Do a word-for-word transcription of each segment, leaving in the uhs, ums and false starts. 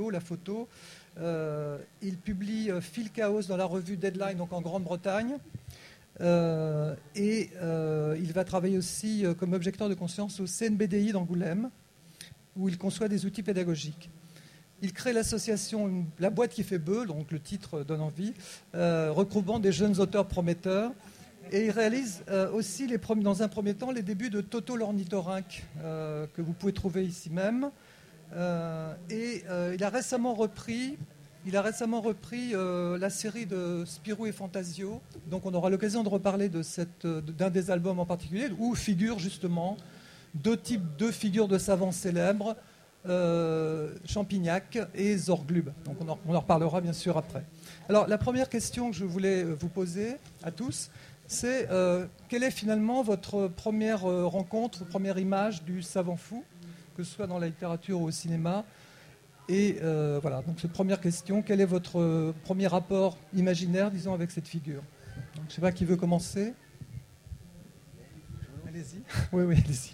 vidéo, la photo. Euh, il publie euh, Phil Chaos dans la revue Deadline, donc en Grande-Bretagne. Euh, et euh, il va travailler aussi euh, comme objecteur de conscience au C N B D I d'Angoulême, où il conçoit des outils pédagogiques. Il crée l'association La Boîte qui fait bœuf, donc le titre donne envie, euh, regroupant des jeunes auteurs prometteurs. Et il réalise euh, aussi, les premiers, dans un premier temps, les débuts de Toto l'ornithorynque, euh, que vous pouvez trouver ici même. Euh, et euh, il a récemment repris, il a récemment repris euh, la série de Spirou et Fantasio. Donc on aura l'occasion de reparler de cette, d'un des albums en particulier, où figurent justement deux types, deux figures de savants célèbres, Euh, Champignac et Zorglub. Donc on en, on en reparlera bien sûr après. Alors la première question que je voulais vous poser à tous, c'est euh, quelle est finalement votre première euh, rencontre, première image du savant fou, que ce soit dans la littérature ou au cinéma. Et euh, voilà, donc cette première question, quel est votre euh, premier rapport imaginaire, disons, avec cette figure? Donc, je ne sais pas qui veut commencer. Allez-y. Oui, oui, allez-y.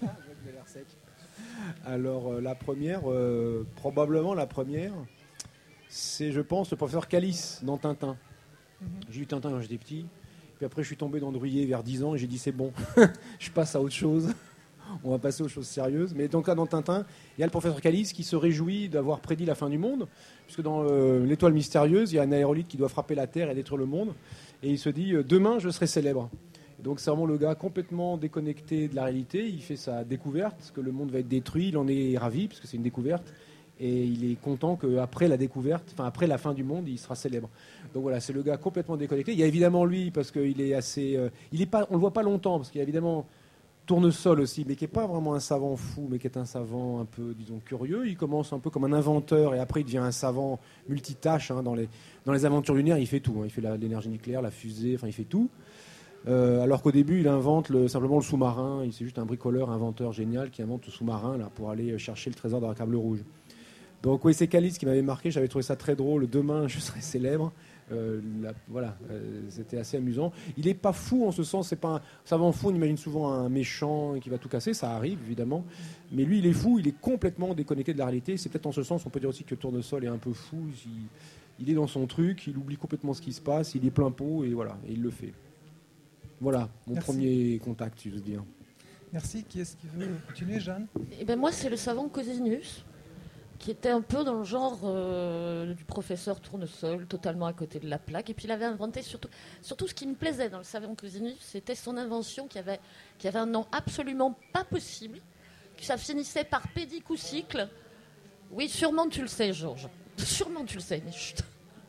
Alors, euh, la première, euh, probablement la première, c'est, je pense, le professeur Calice dans Tintin. Mm-hmm. J'ai eu Tintin quand j'étais petit, puis après je suis tombé dans Drouillet vers dix ans et j'ai dit c'est bon, je passe à autre chose, on va passer aux choses sérieuses. Mais donc là, dans Tintin, il y a le professeur Calice qui se réjouit d'avoir prédit la fin du monde, puisque dans euh, l'étoile mystérieuse, il y a un aérolite qui doit frapper la Terre et détruire le monde, et il se dit euh, demain je serai célèbre. Donc c'est vraiment le gars complètement déconnecté de la réalité. Il fait sa découverte, que le monde va être détruit. Il en est ravi, parce que c'est une découverte. Et il est content qu'après la découverte, enfin après la fin du monde, il sera célèbre. Donc voilà, c'est le gars complètement déconnecté. Il y a évidemment lui, parce qu'il est assez... Euh, il est pas, on ne le voit pas longtemps, parce qu'il y a évidemment Tournesol aussi, mais qui n'est pas vraiment un savant fou, mais qui est un savant un peu, disons, curieux. Il commence un peu comme un inventeur, et après il devient un savant multitâche. Hein, dans, les, dans les aventures lunaires, il fait tout. Hein. Il fait la, l'énergie nucléaire, la fusée, enfin il fait tout. Euh, alors qu'au début, il invente le, simplement le sous-marin. Il c'est juste un bricoleur, inventeur génial qui invente le sous-marin là, pour aller chercher le trésor dans la câble rouge. Donc oui, c'est Calice qui m'avait marqué. J'avais trouvé ça très drôle. Demain, je serai célèbre. Euh, la, voilà, euh, c'était assez amusant. Il n'est pas fou en ce sens. C'est pas un savant fou. On imagine souvent un méchant qui va tout casser. Ça arrive évidemment. Mais lui, il est fou. Il est complètement déconnecté de la réalité. C'est peut-être en ce sens. On peut dire aussi que Tournesol est un peu fou. Il, il est dans son truc. Il oublie complètement ce qui se passe. Il est plein pot et voilà. Et il le fait. Voilà, mon Merci. Premier contact, si je veux dire. Merci. Qui est-ce qui veut continuer, Jeanne? Eh ben moi, c'est le savant Cosinus, qui était un peu dans le genre euh, du professeur Tournesol, totalement à côté de la plaque. Et puis il avait inventé surtout, surtout ce qui me plaisait dans le savant Cosinus, c'était son invention qui avait, qui avait un nom absolument pas possible, que ça finissait par pédicoucycle. Oui, sûrement tu le sais, Georges. Sûrement tu le sais, mais chut.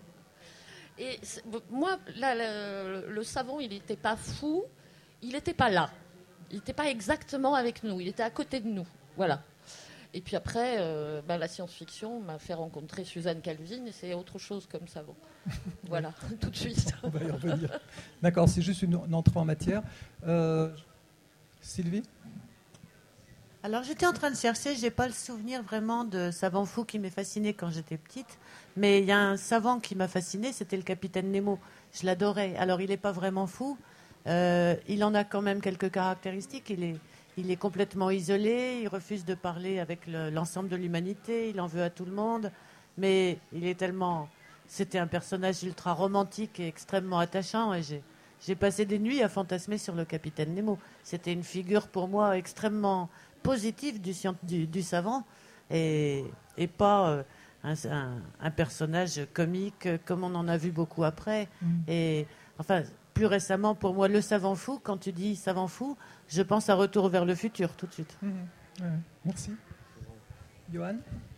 Et moi, là, le, le savant, il n'était pas fou, il n'était pas là. Il n'était pas exactement avec nous, il était à côté de nous. Voilà. Et puis après, euh, ben, la science-fiction m'a fait rencontrer Suzanne Calvin, et c'est autre chose comme savant. Voilà, tout de suite. On va y revenir. D'accord, c'est juste une, une entrée en matière. Euh, Sylvie ? Alors j'étais en train de chercher, je n'ai pas le souvenir vraiment de savant fou qui m'est fasciné quand j'étais petite, mais il y a un savant qui m'a fasciné, c'était le capitaine Nemo. Je l'adorais. Alors il n'est pas vraiment fou, euh, il en a quand même quelques caractéristiques. Il est, il est complètement isolé, il refuse de parler avec le, l'ensemble de l'humanité, il en veut à tout le monde, mais il est tellement... C'était un personnage ultra romantique et extrêmement attachant, et j'ai, j'ai passé des nuits à fantasmer sur le capitaine Nemo. C'était une figure pour moi extrêmement... positif du, du, du savant et, et pas euh, un, un, un personnage comique comme on en a vu beaucoup après. Mmh. Et enfin, plus récemment, pour moi, le savant fou, quand tu dis savant fou, je pense à Retour vers le futur tout de suite. Mmh. Ouais, merci. Johan ?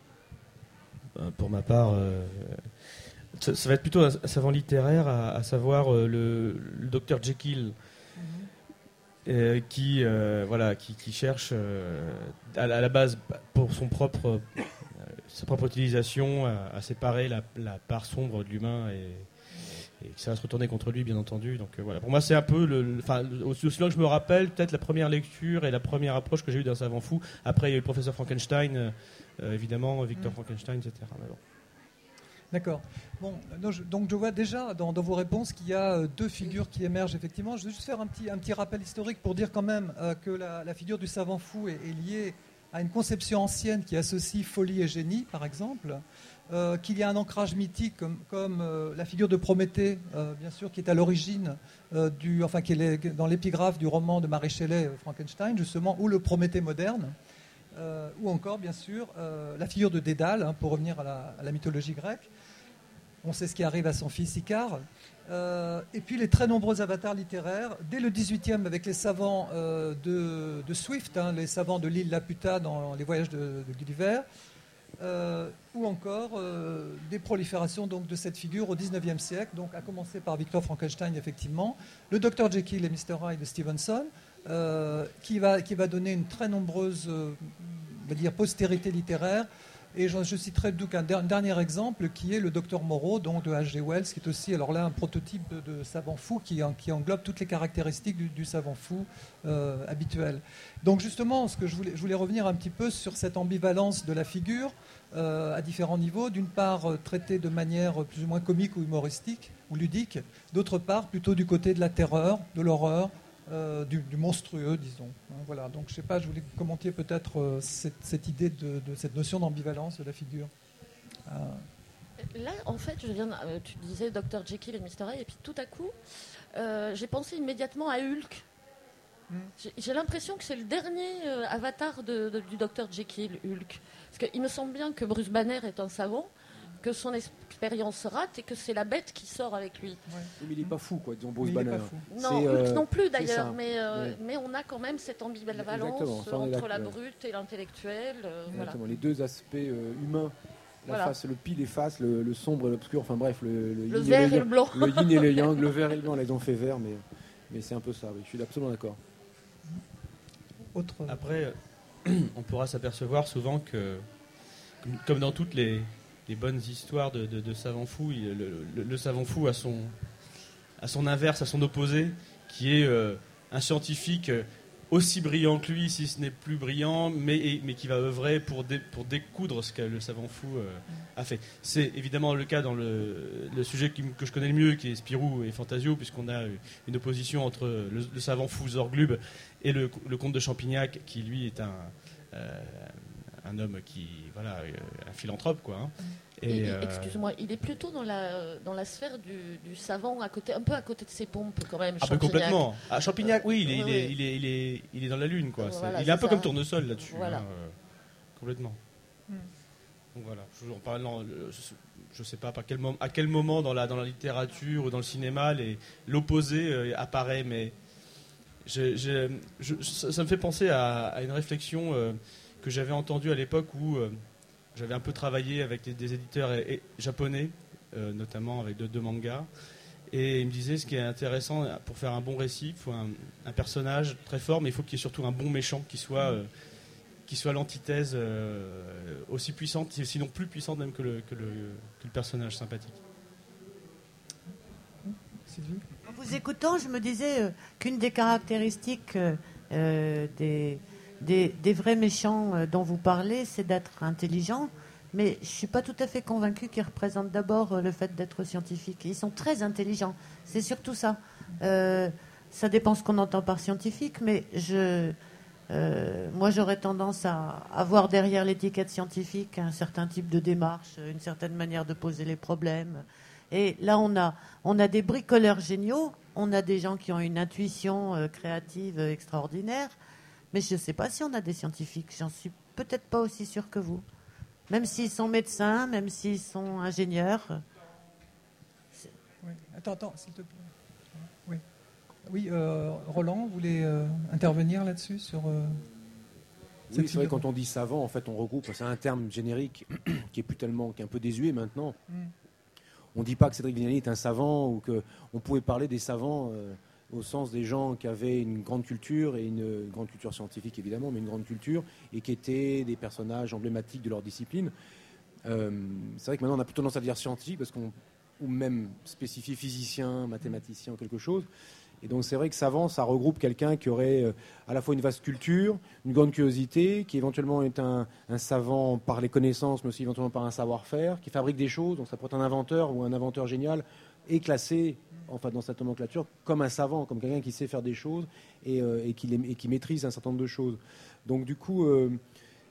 euh, Pour ma part, euh, ça, ça va être plutôt un, un savant littéraire, à, à savoir euh, le, le docteur Jekyll. Euh, qui, euh, voilà, qui, qui cherche euh, à, la, à la base pour son propre, euh, sa propre utilisation à, à séparer la, la part sombre de l'humain et, et que ça va se retourner contre lui, bien entendu. Donc euh, voilà, pour moi c'est un peu, le, enfin, aussi là que je me rappelle, peut-être la première lecture et la première approche que j'ai eue d'un savant fou. Après il y a eu le professeur Frankenstein, euh, évidemment, Victor mmh. Frankenstein, et cetera. Mais bon. D'accord. Bon, donc je, donc je vois déjà dans, dans vos réponses qu'il y a deux figures qui émergent effectivement. Je vais juste faire un petit, un petit rappel historique pour dire quand même euh, que la, la figure du savant fou est, est liée à une conception ancienne qui associe folie et génie, par exemple, euh, qu'il y a un ancrage mythique comme, comme euh, la figure de Prométhée, euh, bien sûr, qui est à l'origine euh, du, enfin, qui est dans l'épigraphe du roman de Mary Shelley, Frankenstein, justement, ou le Prométhée moderne, euh, ou encore, bien sûr, euh, la figure de Dédale, hein, pour revenir à la, à la mythologie grecque. On sait ce qui arrive à son fils Icare. Euh, et puis les très nombreux avatars littéraires, dès le dix-huitième avec les savants euh, de, de Swift, hein, les savants de l'île Laputa dans les voyages de, de Gulliver, euh, ou encore euh, des proliférations donc, de cette figure au dix-neuvième siècle, donc à commencer par Victor Frankenstein effectivement, le docteur Jekyll et mister Hyde de Stevenson, euh, qui, va, qui va donner une très nombreuse euh, on va dire, postérité littéraire. Et je, je citerai donc un, un dernier exemple qui est le docteur Moreau, donc de H G Wells, qui est aussi alors là un prototype de, de savant fou qui, qui englobe toutes les caractéristiques du, du savant fou euh, habituel. Donc justement, ce que je voulais, je voulais revenir un petit peu sur cette ambivalence de la figure euh, à différents niveaux. D'une part, euh, traitée de manière plus ou moins comique ou humoristique ou ludique. D'autre part, plutôt du côté de la terreur, de l'horreur. Euh, du, du monstrueux, disons. Hein, voilà. Donc, je ne sais pas, je voulais commenter peut-être euh, cette, cette idée de, de cette notion d'ambivalence de la figure. Euh... Là, en fait, je viens, euh, tu disais docteur Jekyll et mister Hyde, et puis tout à coup, euh, j'ai pensé immédiatement à Hulk. Mm. J'ai, j'ai l'impression que c'est le dernier euh, avatar de, de, du docteur Jekyll, Hulk. Parce qu'il me semble bien que Bruce Banner est un savant, que son expérience se rate et que c'est la bête qui sort avec lui. Ouais. Mais il n'est pas fou, quoi, disons Bruce Banner. Non, Hulk euh, non plus d'ailleurs, mais, euh, ouais. mais on a quand même cette ambivalence entre la brute et l'intellectuel. Euh, voilà. Les deux aspects euh, humains, la voilà. face, le pile et face, le, le sombre et l'obscur, enfin bref, le, le, le vert et, et le blanc. Le yin et le yang, le vert et le blanc, là ils ont fait vert, mais, mais c'est un peu ça, oui, je suis absolument d'accord. Autre... Après, on pourra s'apercevoir souvent que, comme dans toutes les... les bonnes histoires de, de, de savants fous, le, le, le savant fou a son, a son inverse, a son opposé, qui est euh, un scientifique aussi brillant que lui, si ce n'est plus brillant, mais, mais qui va œuvrer pour, dé, pour découdre ce que le savant fou euh, a fait. C'est évidemment le cas dans le, le sujet qui, que je connais le mieux, qui est Spirou et Fantasio, puisqu'on a une opposition entre le, le savant fou Zorglub et le, le comte de Champignac, qui lui est un... Euh, un homme qui, voilà, un philanthrope, quoi. Hein. Et, et, euh... Excuse-moi, il est plutôt dans la, dans la sphère du, du savant, à côté, un peu à côté de ses pompes, quand même. Un peu complètement. À Champignac, oui, il est, oui, il, est, oui. Il, est, il, est, il est dans la lune, quoi. Voilà, il est un peu ça. Comme Tournesol là-dessus. Voilà. Hein, euh, complètement. Hmm. Donc voilà. Je, en parlant, je ne sais pas à quel, moment, à quel moment dans la, dans la littérature ou dans le cinéma les, l'opposé euh, apparaît, mais je, je, je, ça, ça me fait penser à, à une réflexion. Euh, que j'avais entendu à l'époque où euh, j'avais un peu travaillé avec des, des éditeurs et, et, japonais, euh, notamment avec de, de mangas, et ils me disaient ce qui est intéressant pour faire un bon récit, il faut un, un personnage très fort, mais il faut qu'il y ait surtout un bon méchant qui soit, euh, qui soit l'antithèse euh, aussi puissante, sinon plus puissante même que le, que le, que le personnage sympathique. Sylvie ? En vous écoutant, je me disais euh, qu'une des caractéristiques euh, des... Des, des vrais méchants dont vous parlez, c'est d'être intelligent, mais je ne suis pas tout à fait convaincue qu'ils représentent d'abord le fait d'être scientifiques. Ils sont très intelligents, c'est surtout ça. Euh, ça dépend ce qu'on entend par scientifique, mais je, euh, moi j'aurais tendance à avoir derrière l'étiquette scientifique un certain type de démarche, une certaine manière de poser les problèmes. Et là, on a, on a des bricoleurs géniaux, on a des gens qui ont une intuition euh, créative euh, extraordinaire. Mais je ne sais pas si on a des scientifiques. J'en suis peut-être pas aussi sûre que vous. Même s'ils sont médecins, même s'ils sont ingénieurs. Oui. Attends, attends, s'il te plaît. Oui, oui euh, Roland, vous voulez euh, intervenir là-dessus sur euh, Oui, c'est vrai, quand on dit savant, en fait, on regroupe. C'est un terme générique qui est plus tellement, qui est un peu désuet maintenant. Mm. On ne dit pas que Cédric Vignali est un savant ou qu'on pouvait parler des savants... Euh, au sens des gens qui avaient une grande culture, et une, une grande culture scientifique évidemment, mais une grande culture, et qui étaient des personnages emblématiques de leur discipline. Euh, c'est vrai que maintenant on a plutôt tendance à dire scientifique, parce qu'on, ou même spécifier physicien, mathématicien ou quelque chose. Et donc c'est vrai que savant, ça regroupe quelqu'un qui aurait euh, à la fois une vaste culture, une grande curiosité, qui éventuellement est un, un savant par les connaissances, mais aussi éventuellement par un savoir-faire, qui fabrique des choses, donc ça peut être un inventeur ou un inventeur génial, est classé enfin, dans cette nomenclature comme un savant, comme quelqu'un qui sait faire des choses et, euh, et, qui, les, et qui maîtrise un certain nombre de choses. Donc du coup, euh,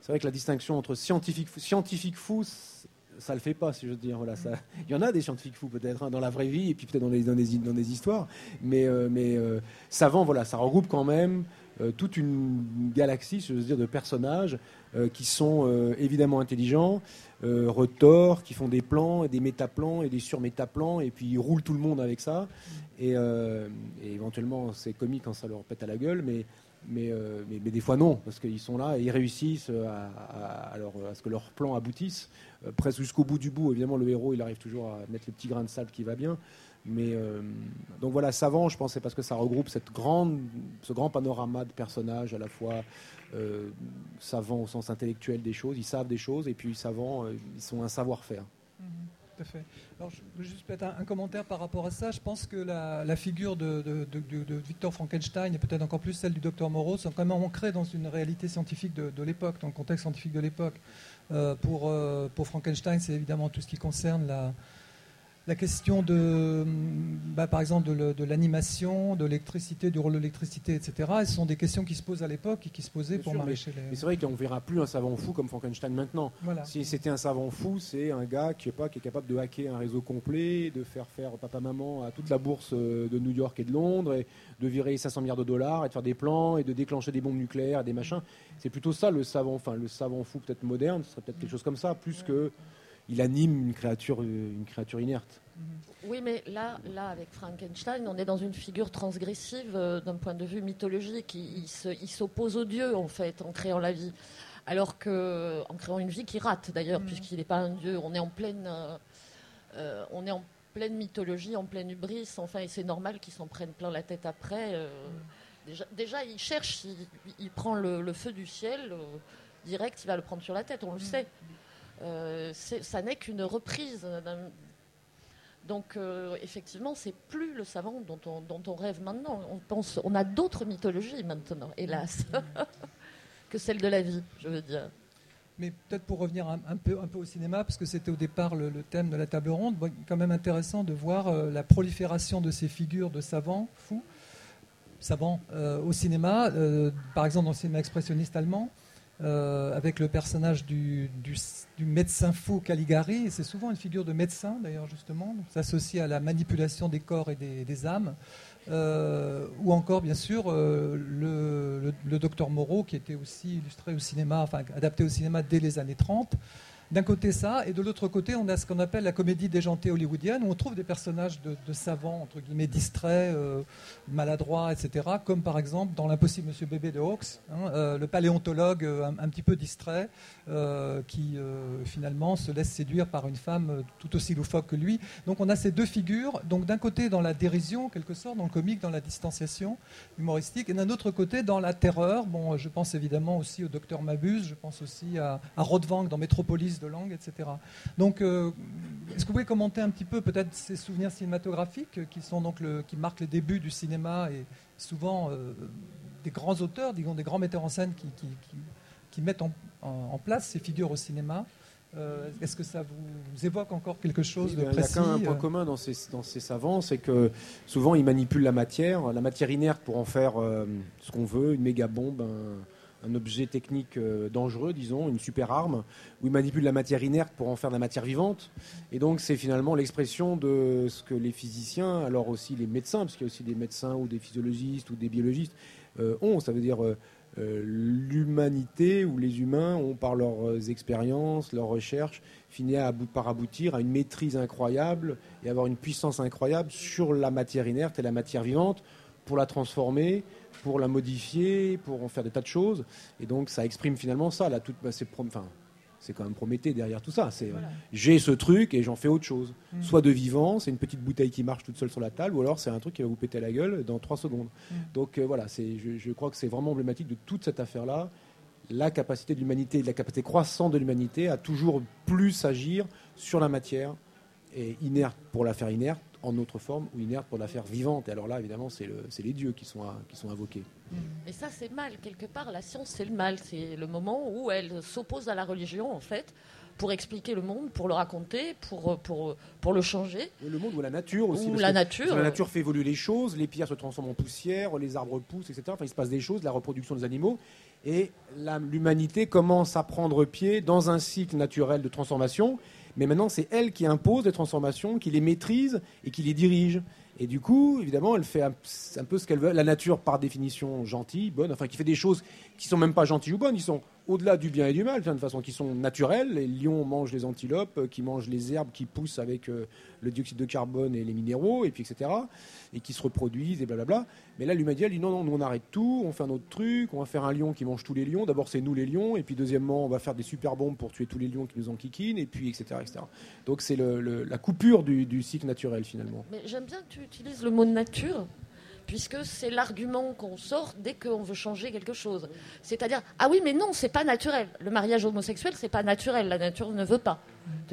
c'est vrai que la distinction entre scientifique fou, scientifique fou, ça le fait pas, si je veux dire. Voilà, ça, il y en a des scientifiques fous peut-être hein, dans la vraie vie et puis peut-être dans, les, dans, des, dans des histoires, mais, euh, mais euh, savant, voilà, ça regroupe quand même euh, toute une galaxie, je veux dire, de personnages euh, qui sont euh, évidemment intelligents, euh, retors, qui font des plans, et des métaplans et des surmétaplans, et puis ils roulent tout le monde avec ça. Et, euh, et éventuellement, c'est comique quand ça leur pète à la gueule, mais Mais, euh, mais, mais des fois non, parce qu'ils sont là et ils réussissent à, à, à, leur, à ce que leur plan aboutisse, euh, presque jusqu'au bout du bout. Évidemment, le héros, il arrive toujours à mettre le petit grain de sable qui va bien. Mais euh, donc voilà, savant, je pense, c'est parce que ça regroupe cette grande, ce grand panorama de personnages, à la fois euh, savants au sens intellectuel des choses, ils savent des choses, et puis savants, euh, ils sont un savoir-faire. Mmh. Tout à fait. Alors, je veux juste peut-être un, un commentaire par rapport à ça. Je pense que la, la figure de, de, de, de Victor Frankenstein et peut-être encore plus celle du docteur Moreau sont quand même ancrées dans une réalité scientifique de, de l'époque, dans le contexte scientifique de l'époque. Euh, pour, euh, pour Frankenstein, c'est évidemment tout ce qui concerne la, la question de, bah, par exemple, de, de l'animation, de l'électricité, du rôle de l'électricité, et cetera. Et ce sont des questions qui se posent à l'époque et qui se posaient Bien pour sûr, maraîcher mais, les... mais c'est vrai qu'on ne verra plus un savant fou comme Frankenstein maintenant. Voilà. Si c'était un savant fou, c'est un gars qui, je sais pas, qui est capable de hacker un réseau complet, de faire faire papa-maman à toute la bourse de New York et de Londres, et de virer cinq cents milliards de dollars, et de faire des plans, et de déclencher des bombes nucléaires, et des machins. C'est plutôt ça le savant, enfin le savant fou peut-être moderne, ce serait peut-être quelque chose comme ça, plus que il anime une créature, une créature inerte. Oui, mais là, là, avec Frankenstein, on est dans une figure transgressive euh, d'un point de vue mythologique. Il, il, se, il s'oppose aux dieux, en fait, en créant la vie. Alors que, en créant une vie qui rate, d'ailleurs, mmh. puisqu'il n'est pas un dieu. On est en pleine, euh, euh, on est en pleine mythologie, en pleine hubris. Enfin, et c'est normal qu'il s'en prenne plein la tête après. Euh, mmh. déjà, déjà, il cherche, il, il prend le, le feu du ciel, euh, direct, il va le prendre sur la tête, on le mmh. sait. Euh, c'est, ça n'est qu'une reprise d'un... Donc, euh, effectivement, c'est plus le savant dont on, dont on rêve maintenant. On, pense, on a d'autres mythologies maintenant, hélas, que celle de la vie, je veux dire. Mais peut-être pour revenir un, un, peu, un peu au cinéma, parce que c'était au départ le, le thème de la table ronde, bon, quand même intéressant de voir euh, la prolifération de ces figures de savants fous, savants euh, au cinéma, euh, par exemple dans le cinéma expressionniste allemand. Euh, avec le personnage du, du, du médecin fou Caligari, et c'est souvent une figure de médecin d'ailleurs justement, s'associe à la manipulation des corps et des, des âmes, euh, ou encore bien sûr euh, le, le, le docteur Moreau qui était aussi illustré au cinéma, enfin adapté au cinéma dès les années trente. D'un côté ça, et de l'autre côté on a ce qu'on appelle la comédie déjantée hollywoodienne, où on trouve des personnages de, de savants, entre guillemets, distraits, euh, maladroits, et cetera, comme par exemple dans L'Impossible Monsieur Bébé de Hawks, hein, euh, le paléontologue euh, un, un petit peu distrait, euh, qui euh, finalement se laisse séduire par une femme euh, tout aussi loufoque que lui. Donc on a ces deux figures, donc d'un côté dans la dérision, en quelque sorte, dans le comique, dans la distanciation humoristique, et d'un autre côté dans la terreur. Bon, je pense évidemment aussi au docteur Mabuse, je pense aussi à, à Rodvang dans Métropolis de langue, et cetera. Donc, euh, est-ce que vous pouvez commenter un petit peu peut-être ces souvenirs cinématographiques qui sont donc le, qui marquent les débuts du cinéma et souvent euh, des grands auteurs, disons des grands metteurs en scène qui, qui, qui, qui mettent en, en, en place ces figures au cinéma. Euh, est-ce que ça vous, vous évoque encore quelque chose oui, de précis? Il y a quand même un point commun dans ces, dans ces savants, c'est que souvent ils manipulent la matière, la matière inerte pour en faire euh, ce qu'on veut, une méga bombe, un un objet technique euh, dangereux, disons, une super arme, où ils manipulent la matière inerte pour en faire de la matière vivante. Et donc, c'est finalement l'expression de ce que les physiciens, alors aussi les médecins, parce qu'il y a aussi des médecins ou des physiologistes ou des biologistes, euh, ont. Ça veut dire euh, euh, l'humanité ou les humains ont, par leurs expériences, leurs recherches, fini à abou- par aboutir à une maîtrise incroyable et avoir une puissance incroyable sur la matière inerte et la matière vivante pour la transformer, pour la modifier, pour en faire des tas de choses. Et donc, ça exprime finalement ça. Là, toute, bah, c'est, pro, enfin, c'est quand même Prométhée derrière tout ça. C'est, voilà. J'ai ce truc et j'en fais autre chose. Mmh. Soit de vivant, c'est une petite bouteille qui marche toute seule sur la table, ou alors c'est un truc qui va vous péter la gueule dans trois secondes. Mmh. Donc, euh, voilà, c'est, je, je crois que c'est vraiment emblématique de toute cette affaire-là. La capacité de l'humanité, la capacité croissante de l'humanité à toujours plus agir sur la matière, et inerte pour la faire inerte, en autre forme, ou inerte pour la faire vivante. Et alors là, évidemment, c'est, le, c'est les dieux qui sont, à, qui sont invoqués. Et ça, c'est mal. Quelque part, la science, c'est le mal. C'est le moment où elle s'oppose à la religion, en fait, pour expliquer le monde, pour le raconter, pour, pour, pour le changer. Et le monde ou la nature aussi. Ou la nature. La nature fait évoluer les choses, les pierres se transforment en poussière, les arbres poussent, et cetera. Enfin, il se passe des choses, la reproduction des animaux. Et la, l'humanité commence à prendre pied dans un cycle naturel de transformation, mais maintenant c'est elle qui impose les transformations, qui les maîtrise et qui les dirige. Et du coup, évidemment, elle fait un, un peu ce qu'elle veut. La nature, par définition, gentille, bonne, enfin qui fait des choses qui sont même pas gentilles ou bonnes, qui sont au-delà du bien et du mal, de toute façon, qui sont naturelles. Les lions mangent les antilopes, qui mangent les herbes qui poussent avec euh, le dioxyde de carbone et les minéraux, et puis et cetera, et qui se reproduisent, et blablabla. Mais là, l'humanité, elle dit non, non, nous on arrête tout, on fait un autre truc, on va faire un lion qui mange tous les lions. D'abord, c'est nous les lions, et puis deuxièmement, on va faire des super bombes pour tuer tous les lions qui nous enquiquinent, et puis et cetera, et cetera. Donc c'est le, le, la coupure du, du cycle naturel, finalement. Mais j'aime bien que tu utilises le mot nature, puisque c'est l'argument qu'on sort dès qu'on veut changer quelque chose. C'est-à-dire, ah oui, mais non, c'est pas naturel. Le mariage homosexuel, c'est pas naturel. La nature ne veut pas.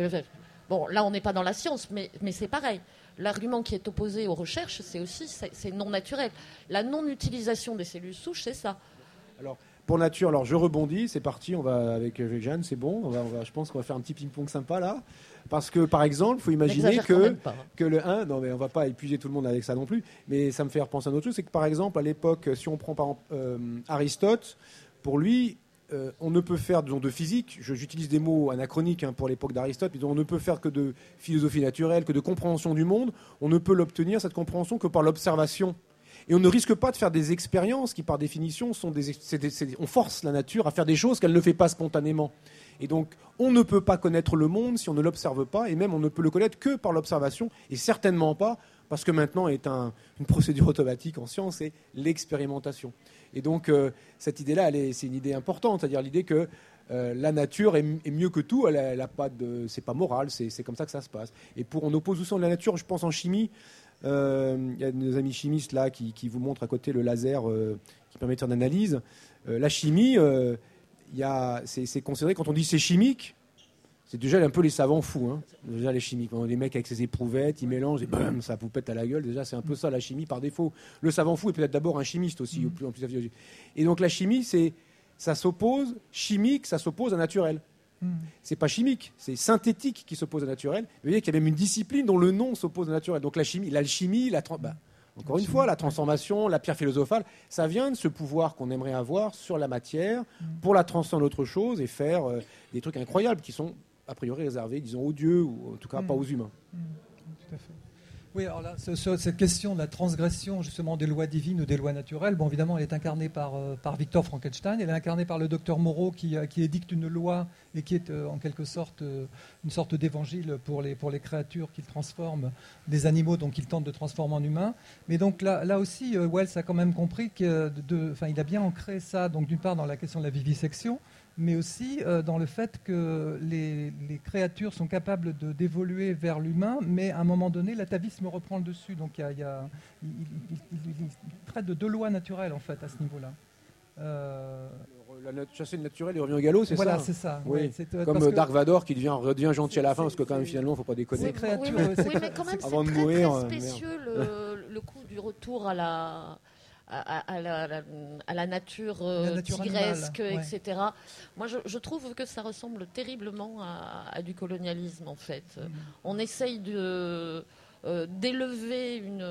Bon, là, on n'est pas dans la science, mais, mais c'est pareil. L'argument qui est opposé aux recherches, c'est aussi c'est, c'est non naturel. La non-utilisation des cellules souches, c'est ça. Alors, pour nature, alors je rebondis, c'est parti, on va avec Jeanne, c'est bon. On va, on va, je pense qu'on va faire un petit ping-pong sympa là. Parce que, par exemple, il faut imaginer que, pas, hein. que le un, non mais on va pas épuiser tout le monde avec ça non plus, mais ça me fait repenser à un autre chose, c'est que par exemple, à l'époque, si on prend par exemple euh, Aristote, pour lui, euh, on ne peut faire disons, de physique, je, j'utilise des mots anachroniques hein, pour l'époque d'Aristote, mais on ne peut faire que de philosophie naturelle, que de compréhension du monde, on ne peut l'obtenir, cette compréhension, que par l'observation. Et on ne risque pas de faire des expériences qui, par définition, sont des, c'est des, c'est, on force la nature à faire des choses qu'elle ne fait pas spontanément. Et donc, on ne peut pas connaître le monde si on ne l'observe pas, et même on ne peut le connaître que par l'observation, et certainement pas, parce que maintenant est un, une procédure automatique en science, c'est l'expérimentation. Et donc, euh, cette idée-là, elle est, c'est une idée importante, c'est-à-dire l'idée que euh, la nature est, est mieux que tout, elle a, elle a pas de, c'est pas moral, c'est, c'est comme ça que ça se passe. Et pour, on oppose aussi la nature, je pense en chimie. Il euh, y a nos amis chimistes là qui, qui vous montrent à côté le laser euh, qui permet de faire une analyse. Euh, la chimie, euh, y a, c'est, c'est considéré, quand on dit c'est chimique, c'est déjà un peu les savants fous. Hein. Déjà les chimiques, les mecs avec ses éprouvettes, ils mélangent et bam, ça vous pète à la gueule. Déjà c'est un peu ça la chimie par défaut. Le savant fou est peut-être d'abord un chimiste aussi. Mmh. Au plus, en plus, et donc la chimie, c'est, ça s'oppose, chimique, ça s'oppose à naturel. Hmm. C'est pas chimique, c'est synthétique qui s'oppose à naturel. Vous voyez qu'il y a même une discipline dont le nom s'oppose à naturel. Donc la chimie, l'alchimie, la tra- bah, encore une fois, la transformation, la pierre philosophale, ça vient de ce pouvoir qu'on aimerait avoir sur la matière pour la transformer en autre chose et faire euh, des trucs incroyables qui sont a priori réservés, disons, aux dieux ou en tout cas hmm. pas aux humains. Hmm. Tout à fait. Oui, alors là, ce, ce, cette question de la transgression justement des lois divines ou des lois naturelles, bon, évidemment, elle est incarnée par, euh, par Victor Frankenstein, elle est incarnée par le docteur Moreau qui, euh, qui édicte une loi et qui est euh, en quelque sorte euh, une sorte d'évangile pour les, pour les créatures qu'il transforme, des animaux donc qu'il tente de transformer en humains. Mais donc là, là aussi, euh, Wells a quand même compris que, de, enfin, il a bien ancré ça, donc d'une part dans la question de la vivisection, mais aussi euh, dans le fait que les, les créatures sont capables de, d'évoluer vers l'humain, mais à un moment donné, l'atavisme reprend le dessus. Donc il, y a, il, y a, il, il, il, il traite de deux lois naturelles, en fait, à ce niveau-là. Euh... La chasser le naturel, il revient au galop, c'est voilà, ça. Voilà, c'est ça. Oui. Ouais, c'est, euh, Comme que... Dark Vador qui devient, redevient gentil à la fin, parce que quand même, finalement, il ne faut pas déconner. Oui, créatures, oui, mais, oui, mais quand même, c'est avant très, de mourir, très spécieux le, le coup du retour à la... À, à, la, à la nature, euh, la nature tigresque, animale, et cetera. Ouais. Moi, je, je trouve que ça ressemble terriblement à, à du colonialisme, en fait. Mmh. On essaye de, euh, d'élever une,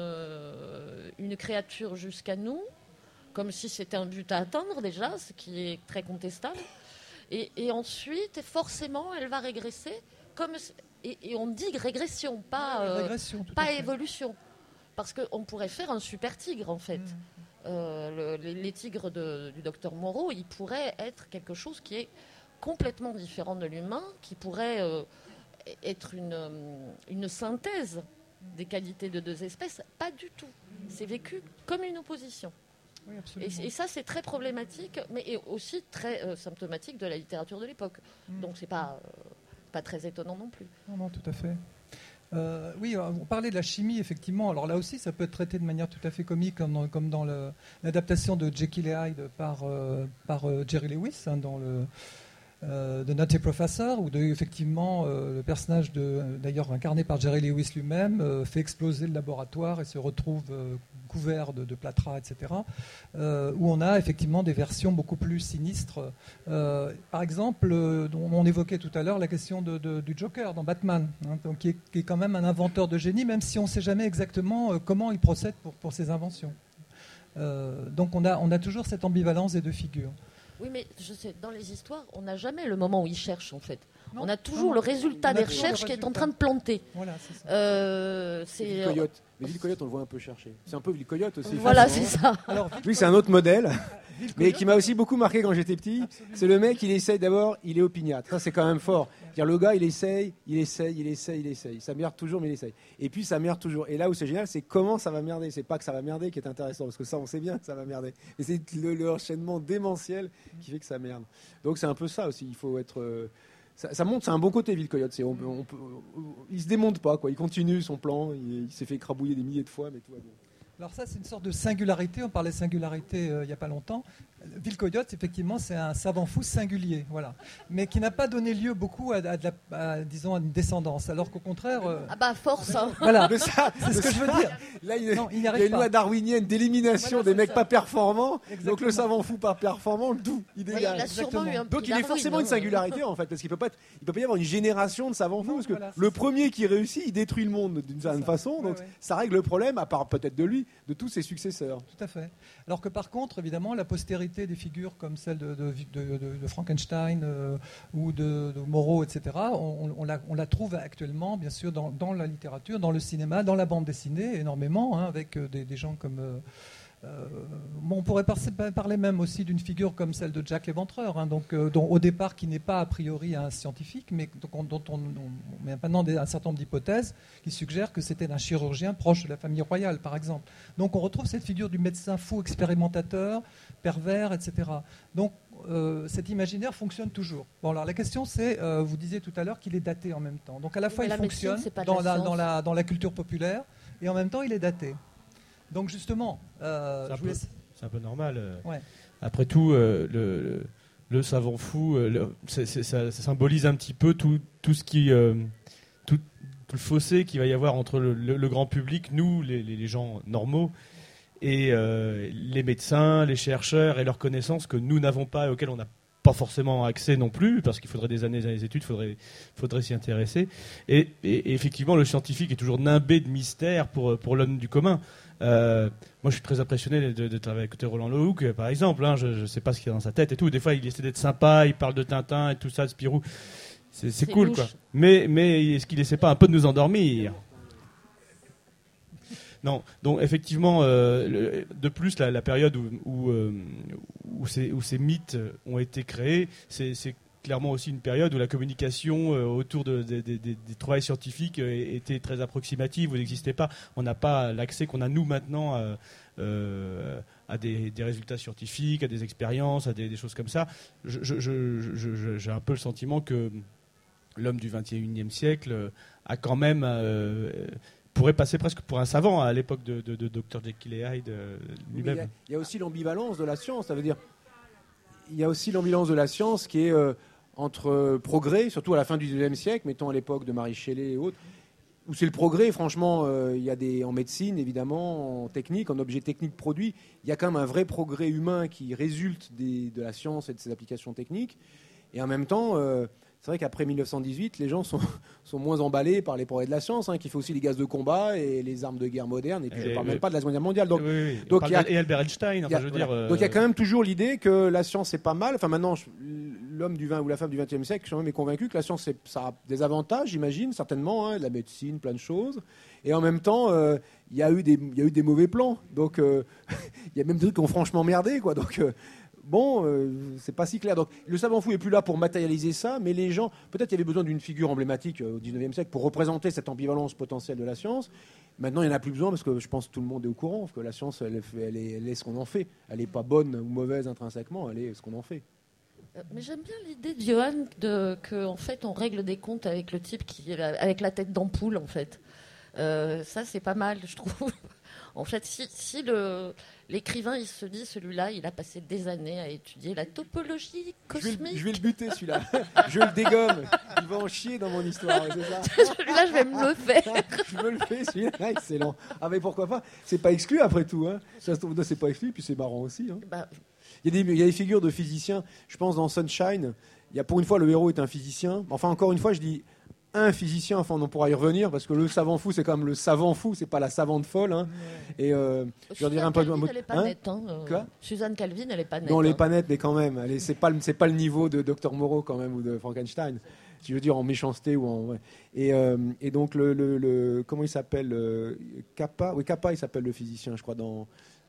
une créature jusqu'à nous, comme si c'était un but à atteindre, déjà, ce qui est très contestable. Et, et ensuite, forcément, elle va régresser. Comme, et, et on dit régression, pas, euh, régression, pas évolution. Parce qu'on pourrait faire un super tigre, en fait. Mmh. Euh, le, les, les tigres de, du docteur Moreau, ils pourraient être quelque chose qui est complètement différent de l'humain, qui pourrait euh, être une, une synthèse des qualités de deux espèces. Pas du tout. C'est vécu comme une opposition. Oui, et, et ça, c'est très problématique, mais aussi très euh, symptomatique de la littérature de l'époque. Mmh. Donc, c'est pas, euh, pas très étonnant non plus. Non, non, tout à fait. Euh, oui, on parlait de la chimie, effectivement. Alors là aussi, ça peut être traité de manière tout à fait comique, comme dans, comme dans le, l'adaptation de Jekyll et Hyde par, euh, par euh, Jerry Lewis, hein, dans le euh, The Nutty Professor, où de, effectivement euh, le personnage, de, d'ailleurs incarné par Jerry Lewis lui-même, euh, fait exploser le laboratoire et se retrouve euh, couvert de, de plâtras, et cetera. Euh, où on a effectivement des versions beaucoup plus sinistres. Euh, par exemple, euh, on évoquait tout à l'heure la question de, de, du Joker dans Batman, hein, donc, qui, est, qui est quand même un inventeur de génie, même si on ne sait jamais exactement euh, comment il procède pour, pour ses inventions. Euh, donc on a, on a toujours cette ambivalence des deux figures. Oui, mais je sais, dans les histoires, on n'a jamais le moment où ils cherchent, en fait. Non, on a toujours non, le résultat on a des toujours recherches le qui est en résultat. train de planter. Voilà, c'est ça. Euh, c'est... Ville Coyote. Mais Ville Coyote, on le voit un peu chercher. C'est un peu Ville Coyote aussi. Voilà, c'est finalement. ça. Alors, Oui, c'est un autre modèle. Ville Mais Coyote, qui m'a aussi beaucoup marqué quand j'étais petit, Absolument. c'est le mec, il essaye d'abord, il est opiniâtre. Ça, c'est quand même fort. Dire le gars, il essaye, il essaye, il essaye, il essaye. Ça merde toujours, mais il essaye. Et puis, ça merde toujours. Et là où c'est génial, c'est comment ça va merder. C'est pas que ça va merder qui est intéressant, parce que ça, on sait bien que ça va merder. Et c'est le, le enchaînement démentiel qui fait que ça merde. Donc, c'est un peu ça aussi. Il faut être. Euh, ça, ça montre, c'est un bon côté, Ville Coyote. C'est, on, on peut, il se démonte pas, quoi. Il continue son plan. Il, il s'est fait écrabouiller des milliers de fois, mais tout va bien. Alors ça, c'est une sorte de singularité. On parlait de singularité euh, il n'y a pas longtemps. Ville Coyote, effectivement, c'est un savant fou singulier, voilà, mais qui n'a pas donné lieu beaucoup à, à, de la, à, disons, à une descendance. Alors qu'au contraire, euh, Ah bah, force, hein. voilà, De ça, c'est ce que je veux dire. Là, il, Non, il n'y il y a arrive une loi pas. darwinienne d'élimination Voilà, des c'est mecs ça. pas performants. Donc Exactement. le savant fou pas performant, d'où il Oui, dégage. il a sûrement eu un Donc prix il est Darwin, forcément hein. une singularité en fait, parce qu'il peut pas être, il peut pas y avoir une génération de savants fous, Non, parce que voilà, c'est le ça. premier qui réussit, il détruit le monde d'une certaine ça. façon. Ouais, Donc ouais. ça règle le problème, à part peut-être de lui, de tous ses successeurs. Tout à fait. Alors que par contre, évidemment, la postérité des figures comme celle de, de, de, de- de Frankenstein euh, ou de, de Moreau, et cetera, on, on la, on la trouve actuellement, bien sûr, dans, dans la littérature, dans le cinéma, dans la bande dessinée, énormément, hein, avec euh, des, des gens comme... euh, euh, bon, on pourrait par- parler même aussi d'une figure comme celle de Jack l'Éventreur, hein, donc, euh, dont, au départ, qui n'est pas a priori un scientifique, mais donc, on- dont on, on met maintenant des- un certain nombre d'hypothèses qui suggèrent que c'était un chirurgien proche de la famille royale, par exemple. Donc on retrouve cette figure du médecin fou, expérimentateur, pervers, et cetera. Donc euh, cet imaginaire fonctionne toujours. Bon, alors la question c'est, euh, vous disiez tout à l'heure qu'il est daté en même temps. Donc à la fois Mais il la médecine, fonctionne c'est pas de dans la la, science. dans, la, dans la culture populaire et en même temps il est daté. Donc justement, euh, C'est un je vous peu- laisse... C'est un peu normal. euh. Ouais. Après tout, euh, le, le, le savant fou, euh, le- c'est- c'est- ça, ça symbolise un petit peu tout, tout ce qui, euh, tout, tout le fossé qu'il va y avoir entre le, le- le grand public, nous, les, les- les gens normaux, et euh, les médecins, les chercheurs et leurs connaissances que nous n'avons pas et auxquelles on n'a pas forcément accès non plus, parce qu'il faudrait des années et des années d'études, il faudrait, faudrait s'y intéresser. Et, et- et effectivement, le scientifique est toujours nimbé de mystère pour, pour l'homme du commun. Euh, moi, je suis très impressionné de, de travailler à côté de Roland Lehoucq, par exemple. hein. je ne sais pas ce qu'il y a dans sa tête et tout. Des fois, il essaie d'être sympa, il parle de Tintin et tout ça, de Spirou. C'est, c'est C'est cool, louche. quoi. Mais, mais est-ce qu'il essaie pas un peu de nous endormir ? Non, donc effectivement, euh, le- de plus, la, la période où, où, euh, où ces, où ces mythes ont été créés, c'est, c'est clairement aussi une période où la communication euh, autour de, de- de- de- des travaux scientifiques euh, était très approximative, où n'existait pas. On n'a pas l'accès qu'on a nous maintenant euh, euh, à des, des résultats scientifiques, à des expériences, à des, des choses comme ça. Je- je- je- je- je- j'ai un peu le sentiment que l'homme du vingt et unième siècle a quand même... euh, pourrait passer presque pour un savant à l'époque de, de, de docteur Jekyll et Hyde euh, Mais Il y, lui-même. a- il y a aussi l'ambivalence de la science. Ça veut dire, il y a aussi l'ambivalence de la science qui est euh, entre progrès, surtout à la fin du dix-neuvième siècle, mettons à l'époque de Marie Shelley et autres, où c'est le progrès. Franchement, euh, il y a des en médecine évidemment, en technique, en objets techniques produits, il y a quand même un vrai progrès humain qui résulte des- de la science et de ses applications techniques. Et en même temps, euh, c'est vrai qu'après mille neuf cent dix-huit, les gens sont, sont moins emballés par les progrès de la science, hein, qui fait aussi les gaz de combat et les armes de guerre modernes. Et puis je Et ne parle oui. même pas de la Seconde Guerre mondiale. Donc, Oui, oui, oui. donc On parle il y a- de- et Albert Einstein, il y enfin, a- je veux voilà. dire. euh, Donc il y a quand même toujours l'idée que la science c'est pas mal. Enfin maintenant, je- l'homme du vingt ou la femme du vingtième siècle, je suis même est convaincu que la science c'est- ça a des avantages, j'imagine certainement, hein, la médecine, plein de choses. Et en même temps, euh, il y a eu des il y a eu des mauvais plans. Donc euh, il y a même des trucs qui ont franchement merdé, quoi. Donc euh, bon, euh, c'est pas si clair. Donc le savant fou est plus là pour matérialiser ça, mais les gens, peut-être il y avait besoin d'une figure emblématique euh, au dix-neuvième siècle pour représenter cette ambivalence potentielle de la science. Maintenant, il n'y en a plus besoin parce que je pense que tout le monde est au courant, parce que la science, elle, fait- elle est, elle est ce qu'on en fait. Elle n'est pas bonne ou mauvaise intrinsèquement, elle est ce qu'on en fait. Euh, Mais j'aime bien l'idée de Johan de, que en fait on règle des comptes avec le type qui est là- avec la tête d'ampoule en fait. Euh, ça c'est pas mal je trouve. En fait si, si le, l'écrivain il se dit celui-là il a passé des années à étudier la topologie Je vais, le, cosmique. je vais le buter celui-là. Je le dégomme. Il va en chier dans mon histoire, c'est ça. Celui-là je vais me le faire. Je me le fais celui-là, excellent. Ah mais pourquoi pas. C'est pas exclu après tout. Hein. Ça se trouve, non, c'est pas exclu, puis c'est marrant aussi. Hein. Bah, Il y, a des, il y a des figures de physiciens. Je pense dans Sunshine, il y a pour une fois le héros est un physicien. Enfin encore une fois, je dis un physicien, enfin on pourra y revenir, parce que le savant fou, c'est quand même le savant fou, c'est pas la savante folle. Hein. Ouais. Et euh, je leur dirais un peu... Calvin, elle est pas hein nette. Hein, euh, Quoi Suzanne Calvin, elle est pas nette. Non, elle hein. est pas nette, mais quand même, elle est, c'est, pas, c'est pas le niveau de docteur Moreau quand même, ou de Frankenstein. Si je veux dire en méchanceté ou en... Ouais. Et, euh, et donc, le, le, le... comment il s'appelle euh, Kappa, oui, Kappa, il s'appelle le physicien, je crois, dans,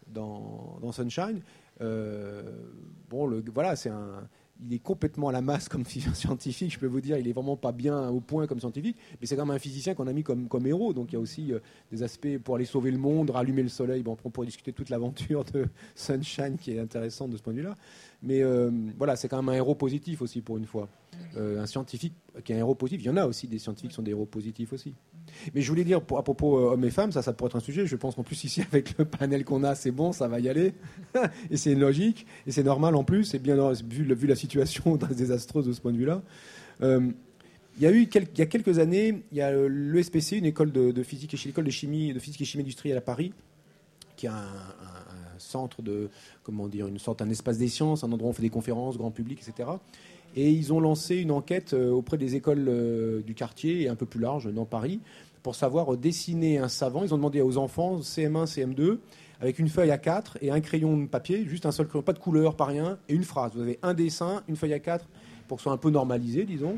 dans, dans Sunshine. Euh, bon, le, voilà, c'est un... Il est complètement à la masse comme scientifique, je peux vous dire, il est vraiment pas bien au point comme scientifique, mais c'est quand même un physicien qu'on a mis comme, comme héros, donc il y a aussi euh, des aspects pour aller sauver le monde, rallumer le soleil, bon, on pourrait discuter toute l'aventure de Sunshine qui est intéressante de ce point de vue-là, mais euh, voilà, c'est quand même un héros positif aussi pour une fois, euh, un scientifique qui est un héros positif, il y en a aussi des scientifiques qui sont des héros positifs aussi. Mais je voulais dire, pour, à propos euh, hommes et femmes, ça, ça pourrait être un sujet, je pense qu'en plus ici, avec le panel qu'on a, c'est bon, ça va y aller, et c'est logique, et c'est normal en plus, et bien vu, vu la situation désastreuse de ce point de vue-là. Euh, il y a eu quel, il y a quelques années, il y a l'E S P C, une école de, de physique et l'école de chimie, de physique et chimie industrielle à Paris, qui a un, un, un centre de, comment dire, une sorte, un espace des sciences, un endroit où on fait des conférences, grand public, et cetera. Et ils ont lancé une enquête auprès des écoles du quartier et un peu plus large dans Paris pour savoir dessiner un savant. Ils ont demandé aux enfants C M un, C M deux avec une feuille A quatre et un crayon de papier, juste un seul crayon, pas de couleur, pas rien, et une phrase. Vous avez un dessin, une feuille A quatre pour que ce soit un peu normalisé, disons,